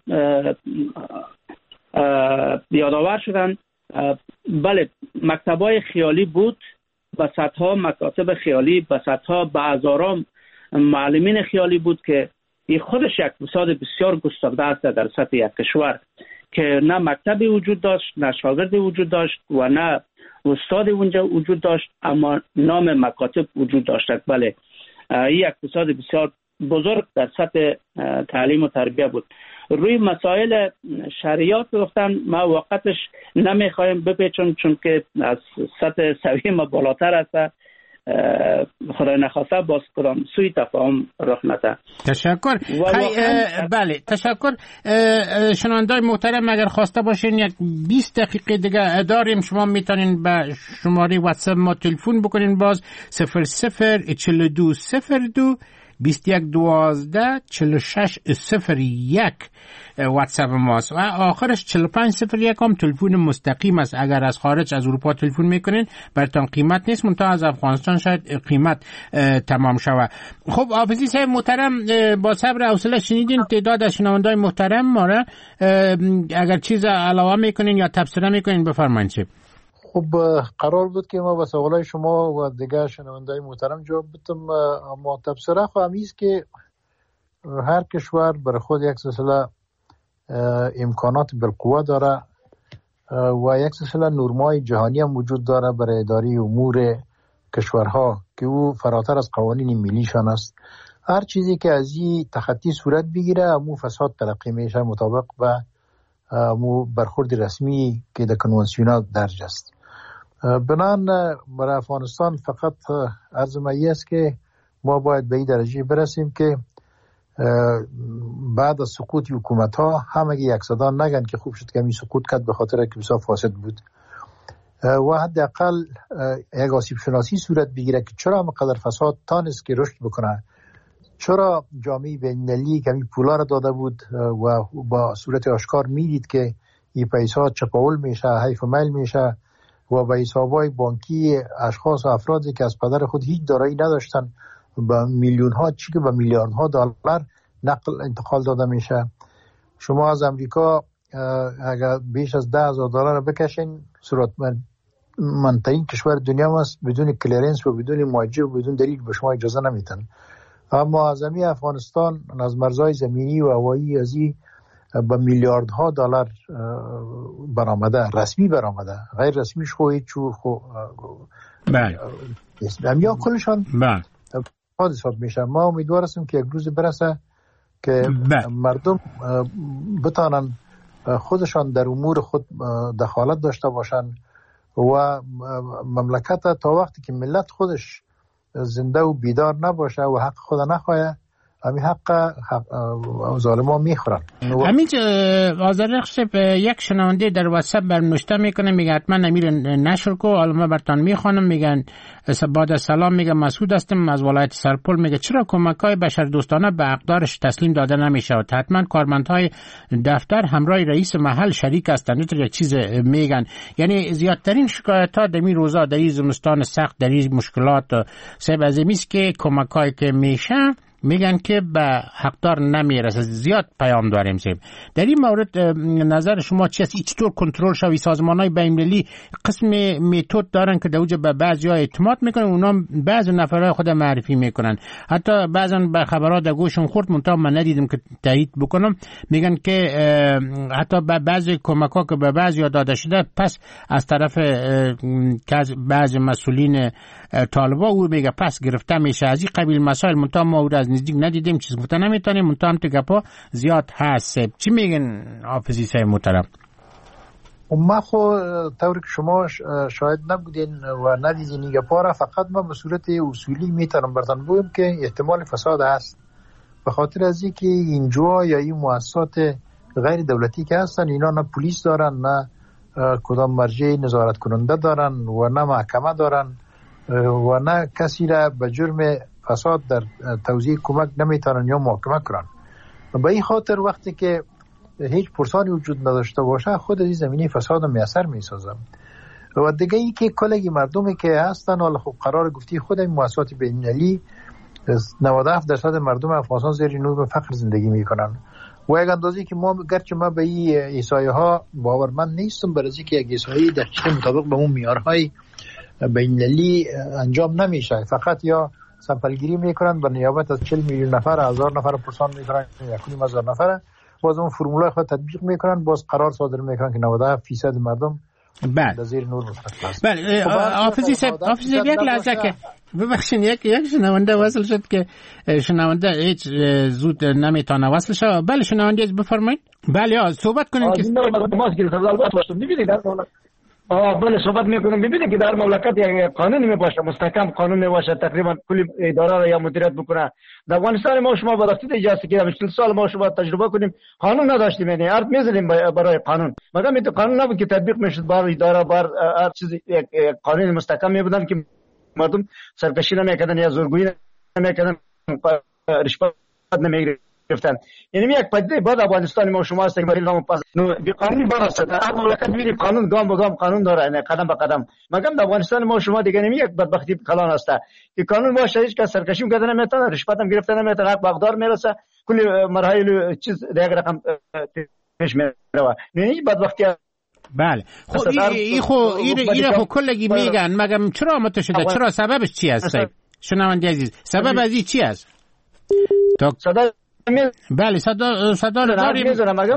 یادآور شدن. بله مکتبای خیالی بود، بسطها مکاتب خیالی، بسطها به هزاران معلمین خیالی بود که این خودش یک فساد بسیار گسترده است در سطح یک کشور که نه مکتبی وجود داشت، نه شاگردی وجود داشت و نه استاد اونجا وجود داشت، اما نام مکاتب وجود داشت. بله این یک فساد بسیار بزرگ در سطح تعلیم و تربیه بود. روی مسائل شریعت گفتن ما وقتش نمیخوایم بپیچم چون که از سطح سویه ما بالاتر است. خدای نخواسته باز کدام سوی تفاهم رخ نده. تشکر. بله تشکر. شنوندای محترم اگر خواسته باشین یک بیست دقیقه دیگه داریم، شما میتونین به شماره واتساپ ما تلفن بکنین باز صفر صفر چهل و دو صفر دو بیست و یک دوازده چهل و شش صفر یک واتساپ ماست و آخرش چهل و پنج صفر یک هم تلفن مستقیم است. اگر از خارج از اروپا تلفن میکنین براتون قیمت نیست، منتها از افغانستان شاید قیمت تمام شود. خب حافظی صاحب محترم، با صبر و حوصله شنیدین تعداد از شنوندای محترم ما را، اگر چیز علاوه میکنین یا تبصره میکنین بفرمایید. خب قرار بود که ما به سوالای شما و دیگه شنوندای محترم جواب بدم، اما تبصره خواهم است که هر کشور برای خود یک سلسله امکانات بالقوه داره و یک سلسله نرمای جهانی هم وجود داره برای اداره امور کشورها که او فراتر از قوانین ملیشان است. هر چیزی که از این تخطی صورت بگیره امو فساد تلقی میشه مطابق به امو برخورد رسمی که در کنوانسیون درج است. بنان برای افغانستان فقط عرض مایی است که ما باید به این درجه برسیم که بعد از سقوط حکومت ها همه یک صدا نگن که خوب شد که می سقوط کرد به خاطر که بسیار فاسد بود و حداقل یک آسیب شناسی صورت بگیره که چرا مقدر فساد تانست که رشد بکنه، چرا جامعه بین‌المللی کمی پولا را داده بود و با صورت آشکار میدید که این پیسا چپاول میشه، حیف و میل میشه و به حسابای بانکی اشخاص و افرادی که از پدر خود هیچ دارایی نداشتن با میلیون ها چی که با میلیارد ها دلار نقل انتقال داده میشه. شما از امریکا اگر بیش از ده هزار دلار بکشین صورت من منتهی کشور دنیا است بدون کلیرنس و بدون مواجه و بدون دلیل به شما اجازه نمیتن. اما از امی افغانستان از مرزهای زمینی و هوایی ازی با میلیاردها دلار برآمده، رسمی برآمده، غیر رسمیش خوی چو خو بله امیا کلشان بله حادثات میشه. ما امیدوار هستیم که یک روز برسه که بله. مردم بتانن خودشان در امور خود دخالت داشته باشن و مملکت تا وقتی که ملت خودش زنده و بیدار نباشه و حق خود نخواهد همین حق, حق ظالمان میخورن. همین آذرخش یک شنونده در واتساپ برنوشته میکنه، میگه حتما امیر نشر کو، حالا من براتون میخوانم. میگن بعد سلام، میگه مسعود هستم از ولایت سرپل. میگه چرا کمک‌های بشردوستانه به حقدارش تسلیم داده نمیشه؟ حتما کارمندهای دفتر همراه رئیس محل شریک هستند. یک چیز میگن، یعنی زیادترین شکایت‌ها در این روزا در این زمستان سخت در این مشکلات سبب از این است که کمک‌هایی که میشه میگن که به حقدار نمیرسه. زیاد پیام داریم سیم در این مورد. نظر شما چی است؟ چطور کنترل شوی؟ سازمان‌های بین‌المللی قسم متد دارن که دوجه به بعضی‌ها اعتماد میکنن، اونا بعضی نفرای خود معرفی میکنن، حتی بعضن به خبرات گوشم خورد منتها من ندیدم که تایید بکنم، میگن که حتی به بعضی کمک‌ها که به بعضی‌ها داده شده پس از طرف بعضی مسئولین طالبا او میگه پس گرفته میشه. از این قبیل مسائل منتها ما او از نزدیک ندیدیم، چیز گفته نمیتونیم، منتها هم تگپا زیاد هست. چی میگن حافظی صاحب محترم؟ ما خو طوری که شما شاید نبودین و ندیدین این گپا را، فقط ما به صورت اصولی میتونم براتون بگم که احتمال فساد هست، به خاطر از اینکه اینجا یا این مؤسسات غیر دولتی که هستن اینا نه پلیس دارن، نه کدام مرجع نظارت کننده دارن و نه محکمه دارن و نه کسی را به جرم فساد در توزیع کمک نمیتونن یا محاکمه کنن. به این خاطر وقتی که هیچ پرسانی وجود نداشته باشه خود این زمینه فساد میسر میسازم. و دیگه ای که کلگی مردمی که هستن، حالا خب قرار گفتی خود این مؤسسات بین‌المللی نود و هفت درصد مردم افغانستان زیر نور فقر زندگی میکنن و یک اندازی که ما گرچه ما به این احصایه ها باورمند نیستم، برای اینکه یک احصایه دقیق مطابق به اون معیارهای بین‌المللی انجام نمیشه، فقط یا سامپلگیری میکنن به نیابت از چهل میلیون نفر، هزار نفر پرسان میکنن، یک هزار نفر باز اون فرمولای خود تطبیق میکنن، باز قرار صادر میکنن که نود و هفت درصد مردم بله زیر نور مستقل. بله حافظی صاحب، حافظی صاحب یک لحظه که ببخشید یک یک شنونده وصل شد که شنونده هیچ زود نمیتونه وصل شه. بله شنونده بفرمایید. بله صحبت کنین که آه بله صحبت میکنم. ببینید که در مملکت یک قانون میباشه، مستحکم قانون میباشه، تقریبا کل اداره را یا مدیریت بکنه. در افغانستان ما شما با رفتید اجازه که چهل سال ما شما تجربه کنیم قانون نداشتیم، یعنی حرف میزدیم برای قانون، مگر این قانون نبود که تطبیق میشد بر اداره بر هر چیز یک قانون مستحکم میبودن که مردم سرکشی نمیکردن یا زورگویی نمیکردن، رشوت نمیگرفتن. یعنی یک پدیده بعد افغانستان ما شما است که برای نام پاس نو بی قانونی براسته هر مملکت میری قانون گام به گام قانون داره، یعنی قدم به قدم. مگر در افغانستان ما شما دیگه نمی یک بدبختی کلان است که قانون باشه هیچ کس سرکشی کردن نمیتونه، رشوت هم گرفتن نمیتونه، حق بغدار میرسه، کلی مراحل چیز دیگه رقم پیش میره. یعنی بدبختی. بله خب این خو این خو کلگی میگن، مگم چرا آمده شده؟ چرا سببش چی است؟ شنونده عزیز سبب از این چی است؟ تا صدا بله صدا صدا داریم.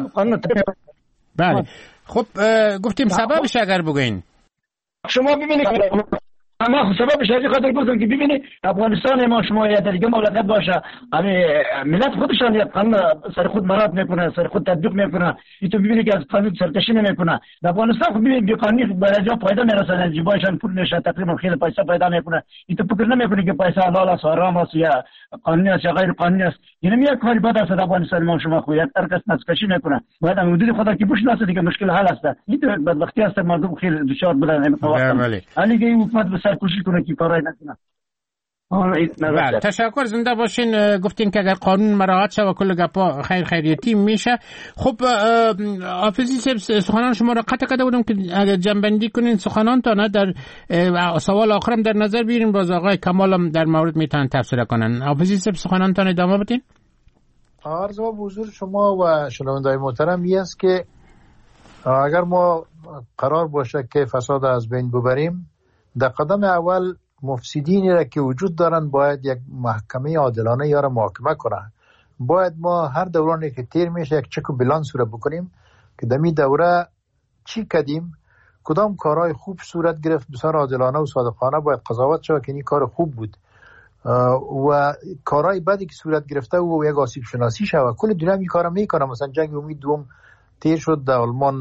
بله خب گفتیم سببش اگر بگین شما ببینید اما سببش از خاطر گفتم که ببینید افغانستان ما شما یا در دیگه مملکت باشه، همین ملت خودشان یک قانون سر خود مراد میکنه، سر خود تطبیق میکنه. این تو ببینید که از قانون سرکشی نمیکنه. در افغانستان خب ببینید بی قانونی برای جا پیدا میرسه، از جیبایشان پول میشه، تقریبا خیلی پیسه پیدا میکنه. این تو فکر نمیکنه که پیسه حلال است، حرام است یا قانونی است یا غیر قانونی است. یعنی یک کاری بد است در افغانستان ما شما خو یک هر کس نسکشی میکنه، باید حدود خدا که پوش نشه دیگه مشکل حل است. این تو بدبختی است، مردم خیلی دچار بودن نمیتونه. حالی که حکومت به سرکشی کنه که کارای نکنه. بله تشکر، زنده باشین. گفتین که اگر قانون مراعات شه و کل گپا خیر خیریتی میشه. خب حافظی صاحب سخنان شما را قطع کرده بودم که اگر جنبندی کنین سخنان تا نه در سوال آخرم در نظر بگیریم، باز آقای کمالم در مورد میتونن تفسیر کنن. حافظی صاحب سخنان تا ادامه بدین. عرض به حضور شما و شنوندگان محترم این است که اگر ما قرار باشه که فساد از بین ببریم، در قدم اول مفسدینی را که وجود دارن باید یک محکمه عادلانه یا را محاکمه کنه. باید ما هر دورانی که تیر میشه یک چک و بیلانس را بکنیم که در این دوره چی کردیم، کدام کارهای خوب صورت گرفت، بسیار عادلانه و صادقانه باید قضاوت شود که این کار خوب بود و کارهای بدی که صورت گرفته و یک آسیب شناسی شود. کل دنیا این کارا میکنه. مثلا جنگ امید دوم تیر شد در آلمان،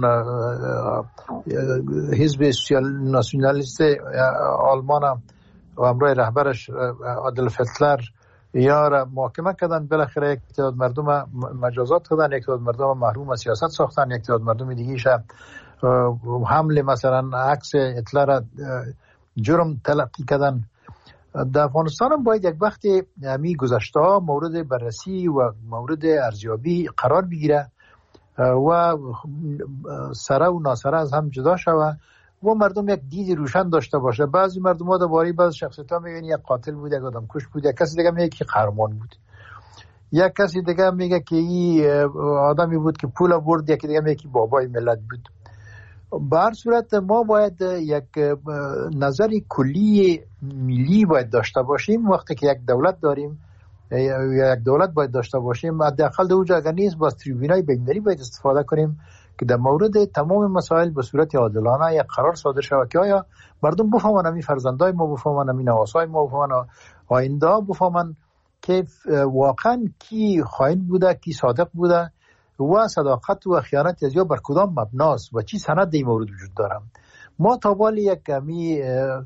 حزب سوسیال ناسیونالیست آلمان و همراه رهبرش آدولف هیتلر یا را محاکمه کردن. بالاخره یک تعداد مردم مجازات کردن، یک تعداد مردم محروم از سیاست ساختن، یک تعداد مردم دیگه ش حمله مثلا عکس هیتلر جرم تلقی کردن. در افغانستان هم باید یک وقتی همین گذشته ها مورد بررسی و مورد ارزیابی قرار بگیره و سره و ناسره از هم جدا شود و مردم یک دید روشن داشته باشه. بعضی مردم ها درباره بعضی شخصیت‌ها میگن یک قاتل بود، یک آدم کش بود، یک کسی دیگه میگه که قهرمان بود، یک کسی دیگه میگه که این آدمی بود که پول برد، یکی دیگه میگه که بابای ملت بود. به هر صورت ما باید یک نظری کلی ملی باید داشته باشیم. وقتی که یک دولت داریم یا یک دولت باید داشته باشیم، حداقل در اونجا اگر نیست باز تریبیونای بین‌المللی باید استفاده کنیم که در مورد تمام مسائل به صورت عادلانه یک قرار صادر شود که آیا مردم بفهمن، همین فرزندای ما بفهمن، همین نواسای ما بفهمن، آینده ها بفهمن که واقعا کی خائن بوده، کی صادق بوده و صداقت و خیانت از یا بر کدام مبناست و چی سند در این مورد وجود داره. ما تا بالی یک کمی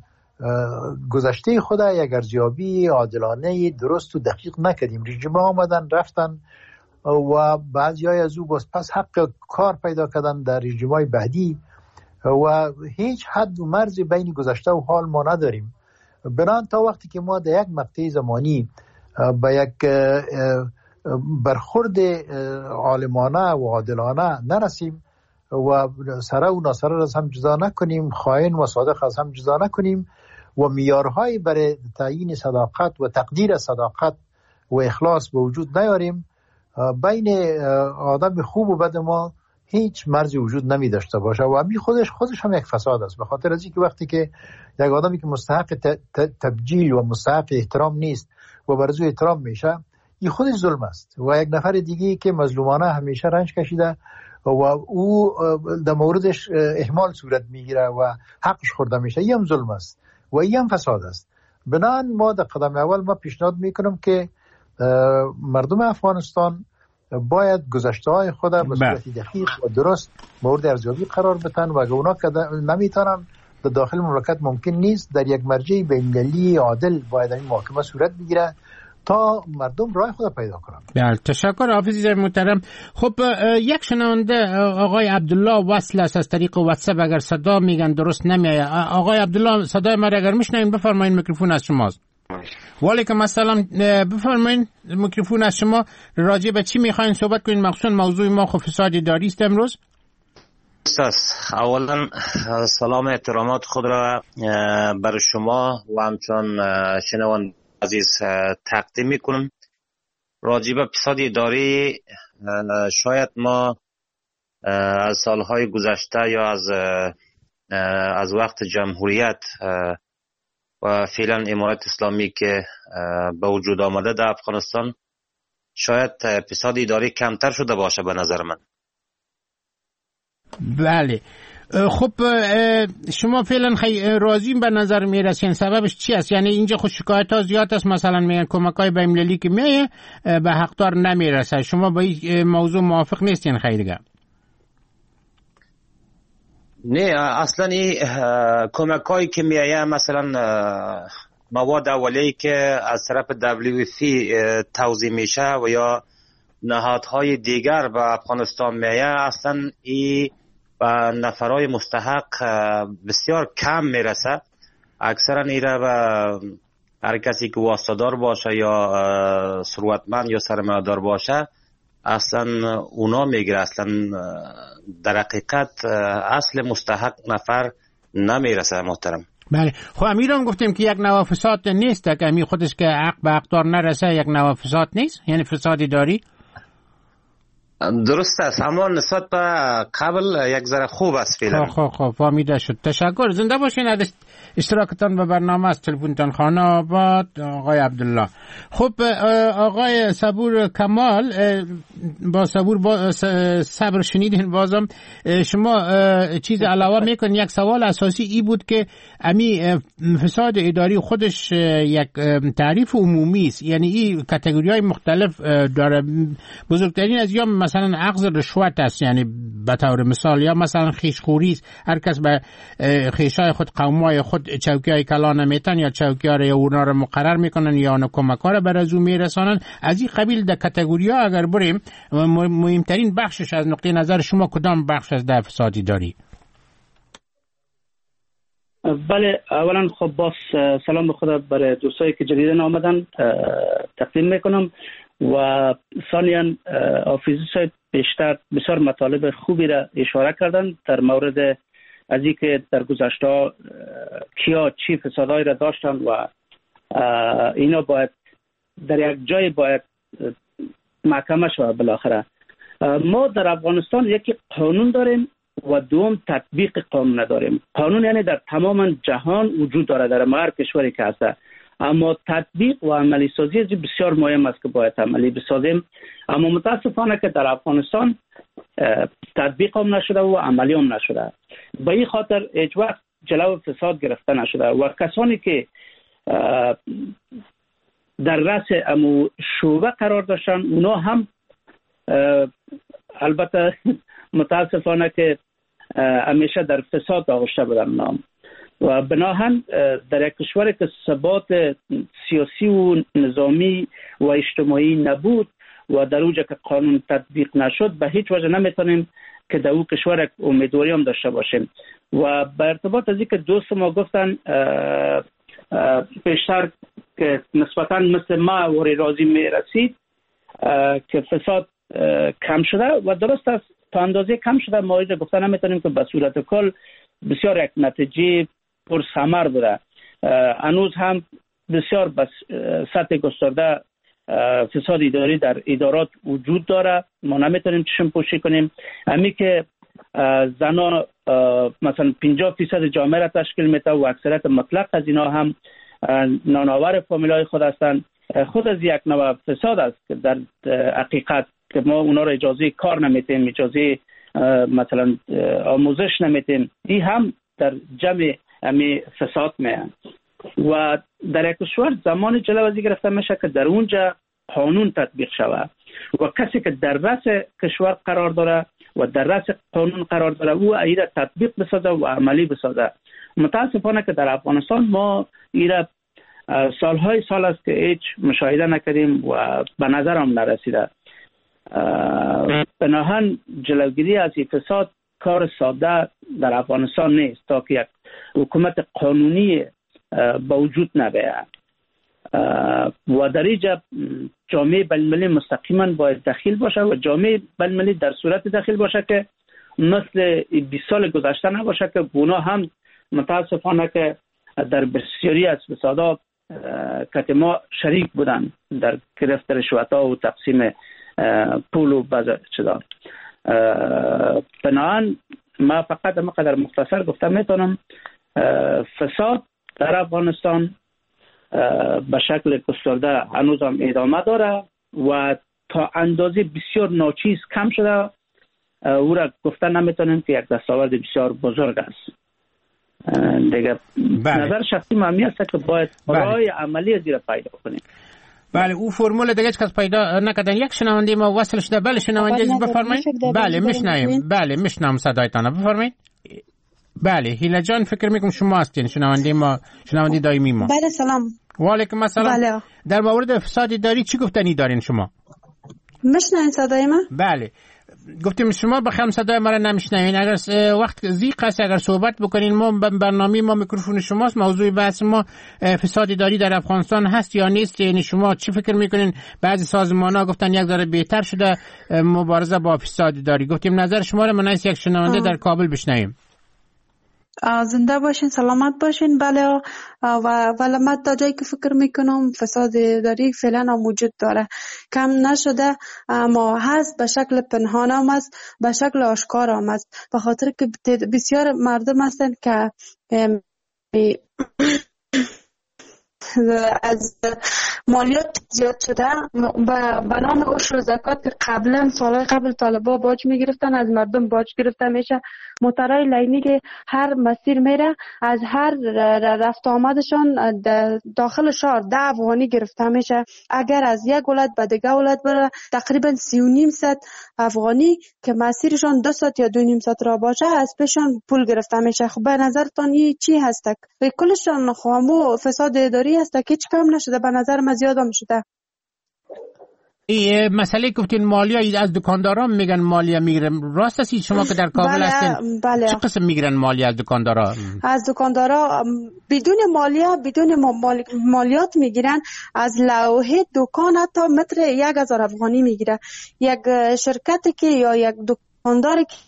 گذشته خود یک ارزیابی عادلانه درست و دقیق نکردیم. رژیم ها آمدن رفتن و بعضی های از او باز پس حق کار پیدا کردن در رژیم های بعدی و هیچ حد و مرز بین گذشته و حال ما نداریم. بنابراین تا وقتی که ما در یک مقطع زمانی به یک برخورد عالمانه و عادلانه نرسیم و سره و ناسره از هم جدا نکنیم، خائن و صادق از هم جدا نکنیم و معیارهای برای تعیین صداقت و تقدیر صداقت و اخلاص به وجود نیاریم، بین آدم خوب و بد ما هیچ مرزی وجود نمی داشته باشه و همین خودش خودش هم یک فساد است. به خاطر از اینکه وقتی که یک آدمی که مستحق تبجیل و مستحق احترام نیست و بر از او احترام میشه، این خودش ظلم است و یک نفر دیگه که مظلومانه همیشه رنج کشیده و او در موردش اهمال صورت میگیره و حقش خورده میشه، این هم ظلم است و این هم فساد است. بنابراین ما در قدم اول ما پیشنهاد میکنم که مردم افغانستان باید گذشته های خود به صورت دقیق و درست مورد ارزیابی قرار بدن و اگه اونا که نمیتونن در داخل مملکت ممکن نیست در یک مرجع بین‌المللی عادل باید این محاکمه صورت بگیره تا مردم راه خود پیدا کنن. بله تشکر حافظ محترم. خب یک شنونده آقای عبدالله وصل است از طریق واتساپ، اگر صدا میگن درست نمیاد. آقای عبدالله صدای ما اگر میشنوین بفرمایید، میکروفون از شماست. و علیکم السلام، بفرمایید میکروفون از شما. راجع به چی میخواین صحبت کنین؟ مخصوصا موضوع ما خب فساد اداری است امروز. استاد اولا سلام احترامات خود را بر شما و همچنان شنوان عزیز تقدیم میکنم. راجع به فساد اداری شاید ما از سالهای گذشته یا از از وقت جمهوریت و فعلا امارت اسلامی که به وجود آمده در افغانستان شاید فساد اداری کمتر شده باشه به نظر من. بله خب شما فعلا خیلی راضی به نظر میرسین، سببش چی است؟ یعنی اینجا خود شکایت ها زیاد است، مثلا میگن کمک های بین المللی که میایه به حقدار نمیرسه، شما با این موضوع موافق نیستین خیلی دیگه؟ نه اصلا این کمک هایی که میایه مثلا مواد اولیه که از طرف دبلیو اف پی توزیع میشه و یا نهادهای دیگر به افغانستان میایه اصلا این و نفرای مستحق بسیار کم میرسه. اکثرا ایره به هر کسی که واسطه‌دار باشه یا ثروتمند یا سرمایه‌دار باشه اصلا اونا میگیره، اصلا در حقیقت اصل مستحق نفر نمیرسه محترم. بله خب امیرم گفتیم که یک نوع فساد نیست که امی خودش که حق به حقدار نرسه یک نوع فساد نیست، یعنی فسادی داری؟ درست است، اما نسبت به قبل یک ذره خوب است فعلا. خب خب خب فهمیده شد. تشکر، زنده باشین. از اشتراکتان به برنامه از تلفنتان خانه آباد آقای عبدالله. خب آقای صبور کمال، با صبور با صبر شنیدین بازم شما چیز علاوه میکنین. یک سوال اساسی ای بود که امی فساد اداری خودش یک تعریف عمومی است، یعنی این کاتگوری های مختلف داره. بزرگترین از یا مثلا اخذ رشوت است، یعنی به طور مثال، یا مثلا خیشخوری است، هر کس به خیشای خود قومای خود چوکیای کلان میتن یا چوکیار یا اونا رو مقرر میکنن یا اون کمک‌ها رو بر از او میرسانن. از این قبیل در کاتگوری‌ها اگر بریم، مهمترین بخشش از نقطه نظر شما کدام بخش از در فسادی داری؟ بله اولا خب باز سلام به خدا برای دوستایی که جدیدن آمدن تقدیم میکنم و ثانیاً آفیزی صاحب بیشتر بسیار مطالب خوبی را اشاره کردن در مورد از این که در گذشته کیا چی فسادهایی را داشتن و اینا باید در یک جای باید محکمه شود. بالاخره ما در افغانستان یکی قانون داریم و دوم تطبیق قانون نداریم. قانون یعنی در تمام جهان وجود داره، در هر کشوری که هست، اما تطبیق و عملی سازی بسیار مهم است که باید عملی بسازیم. اما متاسفانه که در افغانستان تطبیق هم نشده و عملی هم نشده. به این خاطر هیچ وقت جلو فساد گرفته نشده و کسانی که در رأس امو شعبه قرار داشتن اونا هم البته متاسفانه که همیشه در فساد آغشته بودن نام و بناهن در یک کشوری که ثبات سیاسی و نظامی و اجتماعی نبود و در اونجا که قانون تطبیق نشد به هیچ وجه نمیتونیم که در اون کشور امیدواری هم داشته باشیم. و به ارتباط از اینکه دوست ما گفتن بیشتر که نسبتا مثل ما وری راضی میرسید که فساد کم شده و درست است تا اندازه کم شده، ما اینجا گفتن نمیتونیم که به صورت کل بسیار یک نتیجه پر ثمر بوده. هنوز هم بسیار بس سطح گسترده فساد اداری در ادارات وجود داره، ما نمیتونیم چشم پوشی کنیم. همین که زنان مثلا پنجاه درصد جامعه را تشکیل میده و اکثریت مطلق از اینا هم نانآور فامیلای خود هستند، خود از یک نوع فساد است که در حقیقت که ما اونا را اجازه کار نمیتیم، اجازه مثلا آموزش نمیتیم، این هم در جمع امی فساد میان. و در یک کشور زمان جلوازی گرفته میشه که در اونجا قانون تطبیق شود و کسی که در رأس کشور قرار داره و در رأس قانون قرار داره او ایره تطبیق بسازه و عملی بسازه. متاسفانه که در افغانستان ما ایره سالهای سال است که هیچ مشاهده نکردیم و به نظرم نرسیده. پناهن جلوگیری از فساد کار ساده در افغانستان نیست تا که یک حکومت قانونی با وجود نبیه و در اینجا جامعه بین‌المللی مستقیما باید دخیل باشه و جامعه بین‌المللی در صورت دخیل باشه که مثل بیست سال گذشته نباشه که اونا هم متاسفانه که در بسیاری از فسادها که ما شریک بودن در گرفت رشوت‌ها و تقسیم پول و بعض چیزا. بنابراین ما فقط مقدر مختصر گفتم میتونم فساد در افغانستان به شکل گسترده هنوز هم ادامه داره و تا اندازه بسیار ناچیز کم شده. او را گفتن نمیتونیم که یک دستاورد بسیار بزرگ است. دیگه بله. نظر شخصی من است که باید راه عملی از را پیدا کنیم. بله او فرمول دیگه کس پیدا نکردن. یک شنونده ما وصل شده. بله شنونده بفرمایید. بله میشنویم. بله میشنوم صدایتان. بفرمایید. بله هیلا جان فکر میکنم شما هستین شنونده ما، شنونده دائمی ما. بله سلام. و علیکم السلام. بله. در مورد فساد اداری چی گفتنی دارین شما؟ میشنوین صدای من؟ بله. گفتیم شما بخوام صدای ما را نمیشنوین. اگر وقت زیق است اگر صحبت بکنین ما برنامه ما میکروفون شماست. موضوع بحث ما فساد اداری در افغانستان هست یا نیست. یعنی شما چی فکر میکنین؟ بعضی سازمان‌ها گفتن یک ذره بهتر شده مبارزه با فساد اداری. گفتیم نظر شما را منایس یک شنونده در کابل بشنویم. زنده باشین، سلامت باشین. بله و ولی من تا جایی که فکر میکنم فساد اداری فعلا موجود داره، کم نشده اما هست، به شکل پنهان هم هست، به شکل آشکار هم هست، به خاطر که بسیار مردم هستن که از مالیات زیاد شده به نام عشر و زکات که قبلا سالهای قبل طالبا باج میگرفتن، از مردم باج گرفته میشه. موترهای لینی که هر مسیر میره از هر رفت آمدشان داخل شهر ده افغانی گرفته میشه. اگر از یک ولایت به دیگه ولایت بره تقریبا سی و نیم ست افغانی که مسیرشان دو ساعت یا دو نیم ساعت را باشه از پیشان پول گرفته میشه. خب به نظرتان این چی هست؟ به کلشان خامو فساد اداری هست که هیچ کم نشده، به نظر من زیاد هم شده. این مسئله گفتین مالیه از دکانداران میگن مالیه میگیرن، راست است شما که در کابل بله، هستین؟ بله. چه قسم میگیرن مالیه از دکاندارا؟ از دکاندارا بدون مالیه بدون مالی... مالیات میگیرن. از لوحه دکان حتی متر یک هزار افغانی میگیره. یک شرکتی که یا یک دکانداری که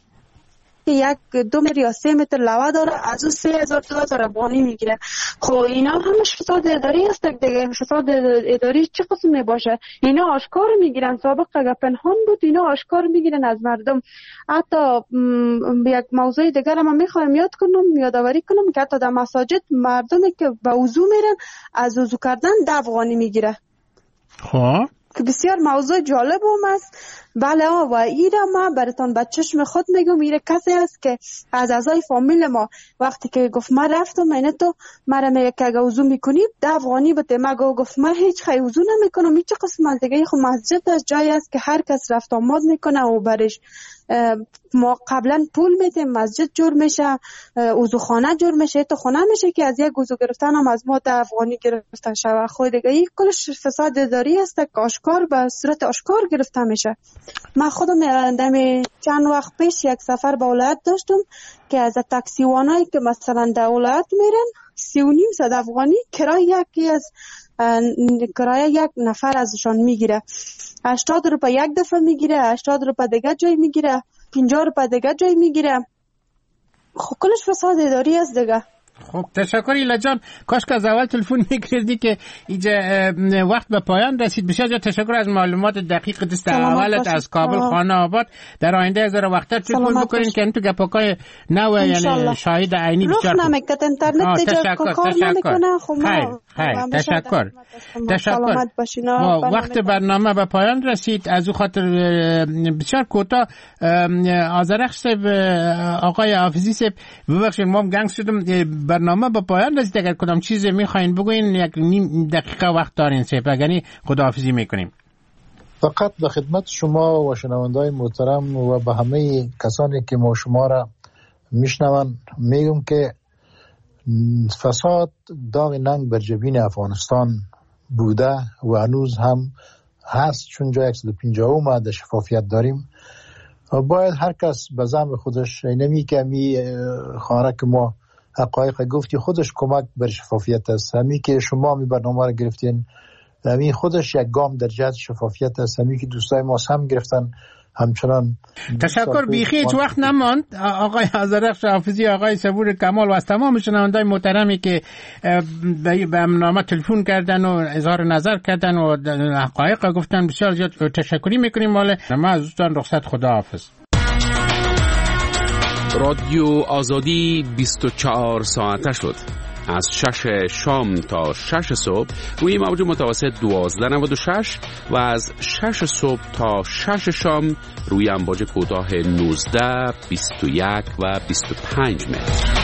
یک دو متر یا سه متر لوحه داره از او سه هزار دو هزار افغانی میگیره. خب اینا همش فساد اداری است دیگه. فساد اداری چه قسم میباشه؟ اینا آشکار میگیرن. سابق اگه پنهان بود اینا آشکار میگیرن از مردم. حتی یک موضوع دیگر هم میخوایم یاد کنم یادآوری کنم که حتی در مساجد مردمی که به وضو میرن از وضو کردن ده افغانی میگیره. خب که بسیار موضوع جالب هم است. بله و ایره ما براتون به چشم خود میگم ایره کسی است که از اعضای فامیل ما وقتی که گفت من رفتم اینه تو مرا میگه که اگه وضو میکنی ده افغانی بده. ما گفت من هیچ خیلی وضو نمیکنم. هیچ قسم دیگه خب مسجد از جایی است که هر کس رفت آمد میکنه و برش ما قبلا پول میدیم، مسجد جور میشه، وضوخانه جور میشه، تو خانه میشه که از یک وضو گرفتن هم از ما ده افغانی گرفتن شوه. خود دیگه این کلش فساد اداری است که آشکار به صورت آشکار گرفته میشه. من خودم دمی چند وقت پیش یک سفر به ولایت داشتم که از تاکسیوانایی که مثلا در ولایت میرن سی و نیم صد افغانی کرای یکی از کرایه یک نفر ازشان میگیره. هشتاد روپیه یک دفعه میگیره، هشتاد روپیه دیگه جای میگیره، پنجاه روپیه دیگه جای میگیره. خب کلش فساد اداری است دیگه. خب تشکر ایلا جان. کاش که از اول تلفن میکردی که اینجا وقت به پایان رسید. بسیار تشکر از معلومات دقیق دست اولت از کابل خانه آباد. در آینده از وقتتر تلفن بکنین که این تو گپاکای نو یعنی شاهد عینی بسیار روح نمیکرد اینترنت دیگه کار نمیکنه. خب خیر خیر تشکر تشکر. وقت برنامه به پایان رسید. از او خاطر بسیار کوتاه آذرخش آقای حافظی صاحب ببخشید ما گنگ شدم. برنامه به پایان رسید. اگر کدام چیزی میخواین بگوین یک نیم دقیقه وقت دارین صاحب، اگر نی خداحافظی میکنیم. فقط به خدمت شما و شنوندای محترم و به همه کسانی که ما شما را میشنون میگم که فساد داغ ننگ بر جبین افغانستان بوده و هنوز هم هست، چون جای صد و پنجاه ماده شفافیت داریم و باید هر کس به زعم خودش، نمی که می خانه که ما حقایق گفتی خودش کمک بر شفافیت است. همی که شما می برنامه را گرفتین همی خودش یک گام در جهت شفافیت است. همی که دوستای ما هم گرفتن همچنان. تشکر. بیخی هیچ وقت نماند آقای حضرت حافظی، آقای صبور کمال و از تمام شنوندای محترمی که به برنامه تلفن کردن و اظهار نظر کردن و حقایق گفتن. بسیار زیاد تشکری میکنیم. مال ما از دوستان رخصت، خدا حافظ. رادیو آزادی بیست و چهار ساعته شد، از شش شام تا شش صبح روی موج متوسط دوازده نود و شش و از شش صبح تا شش شام روی امواج کوتاه نوزده، بیست و یک و بیست و پنج متر.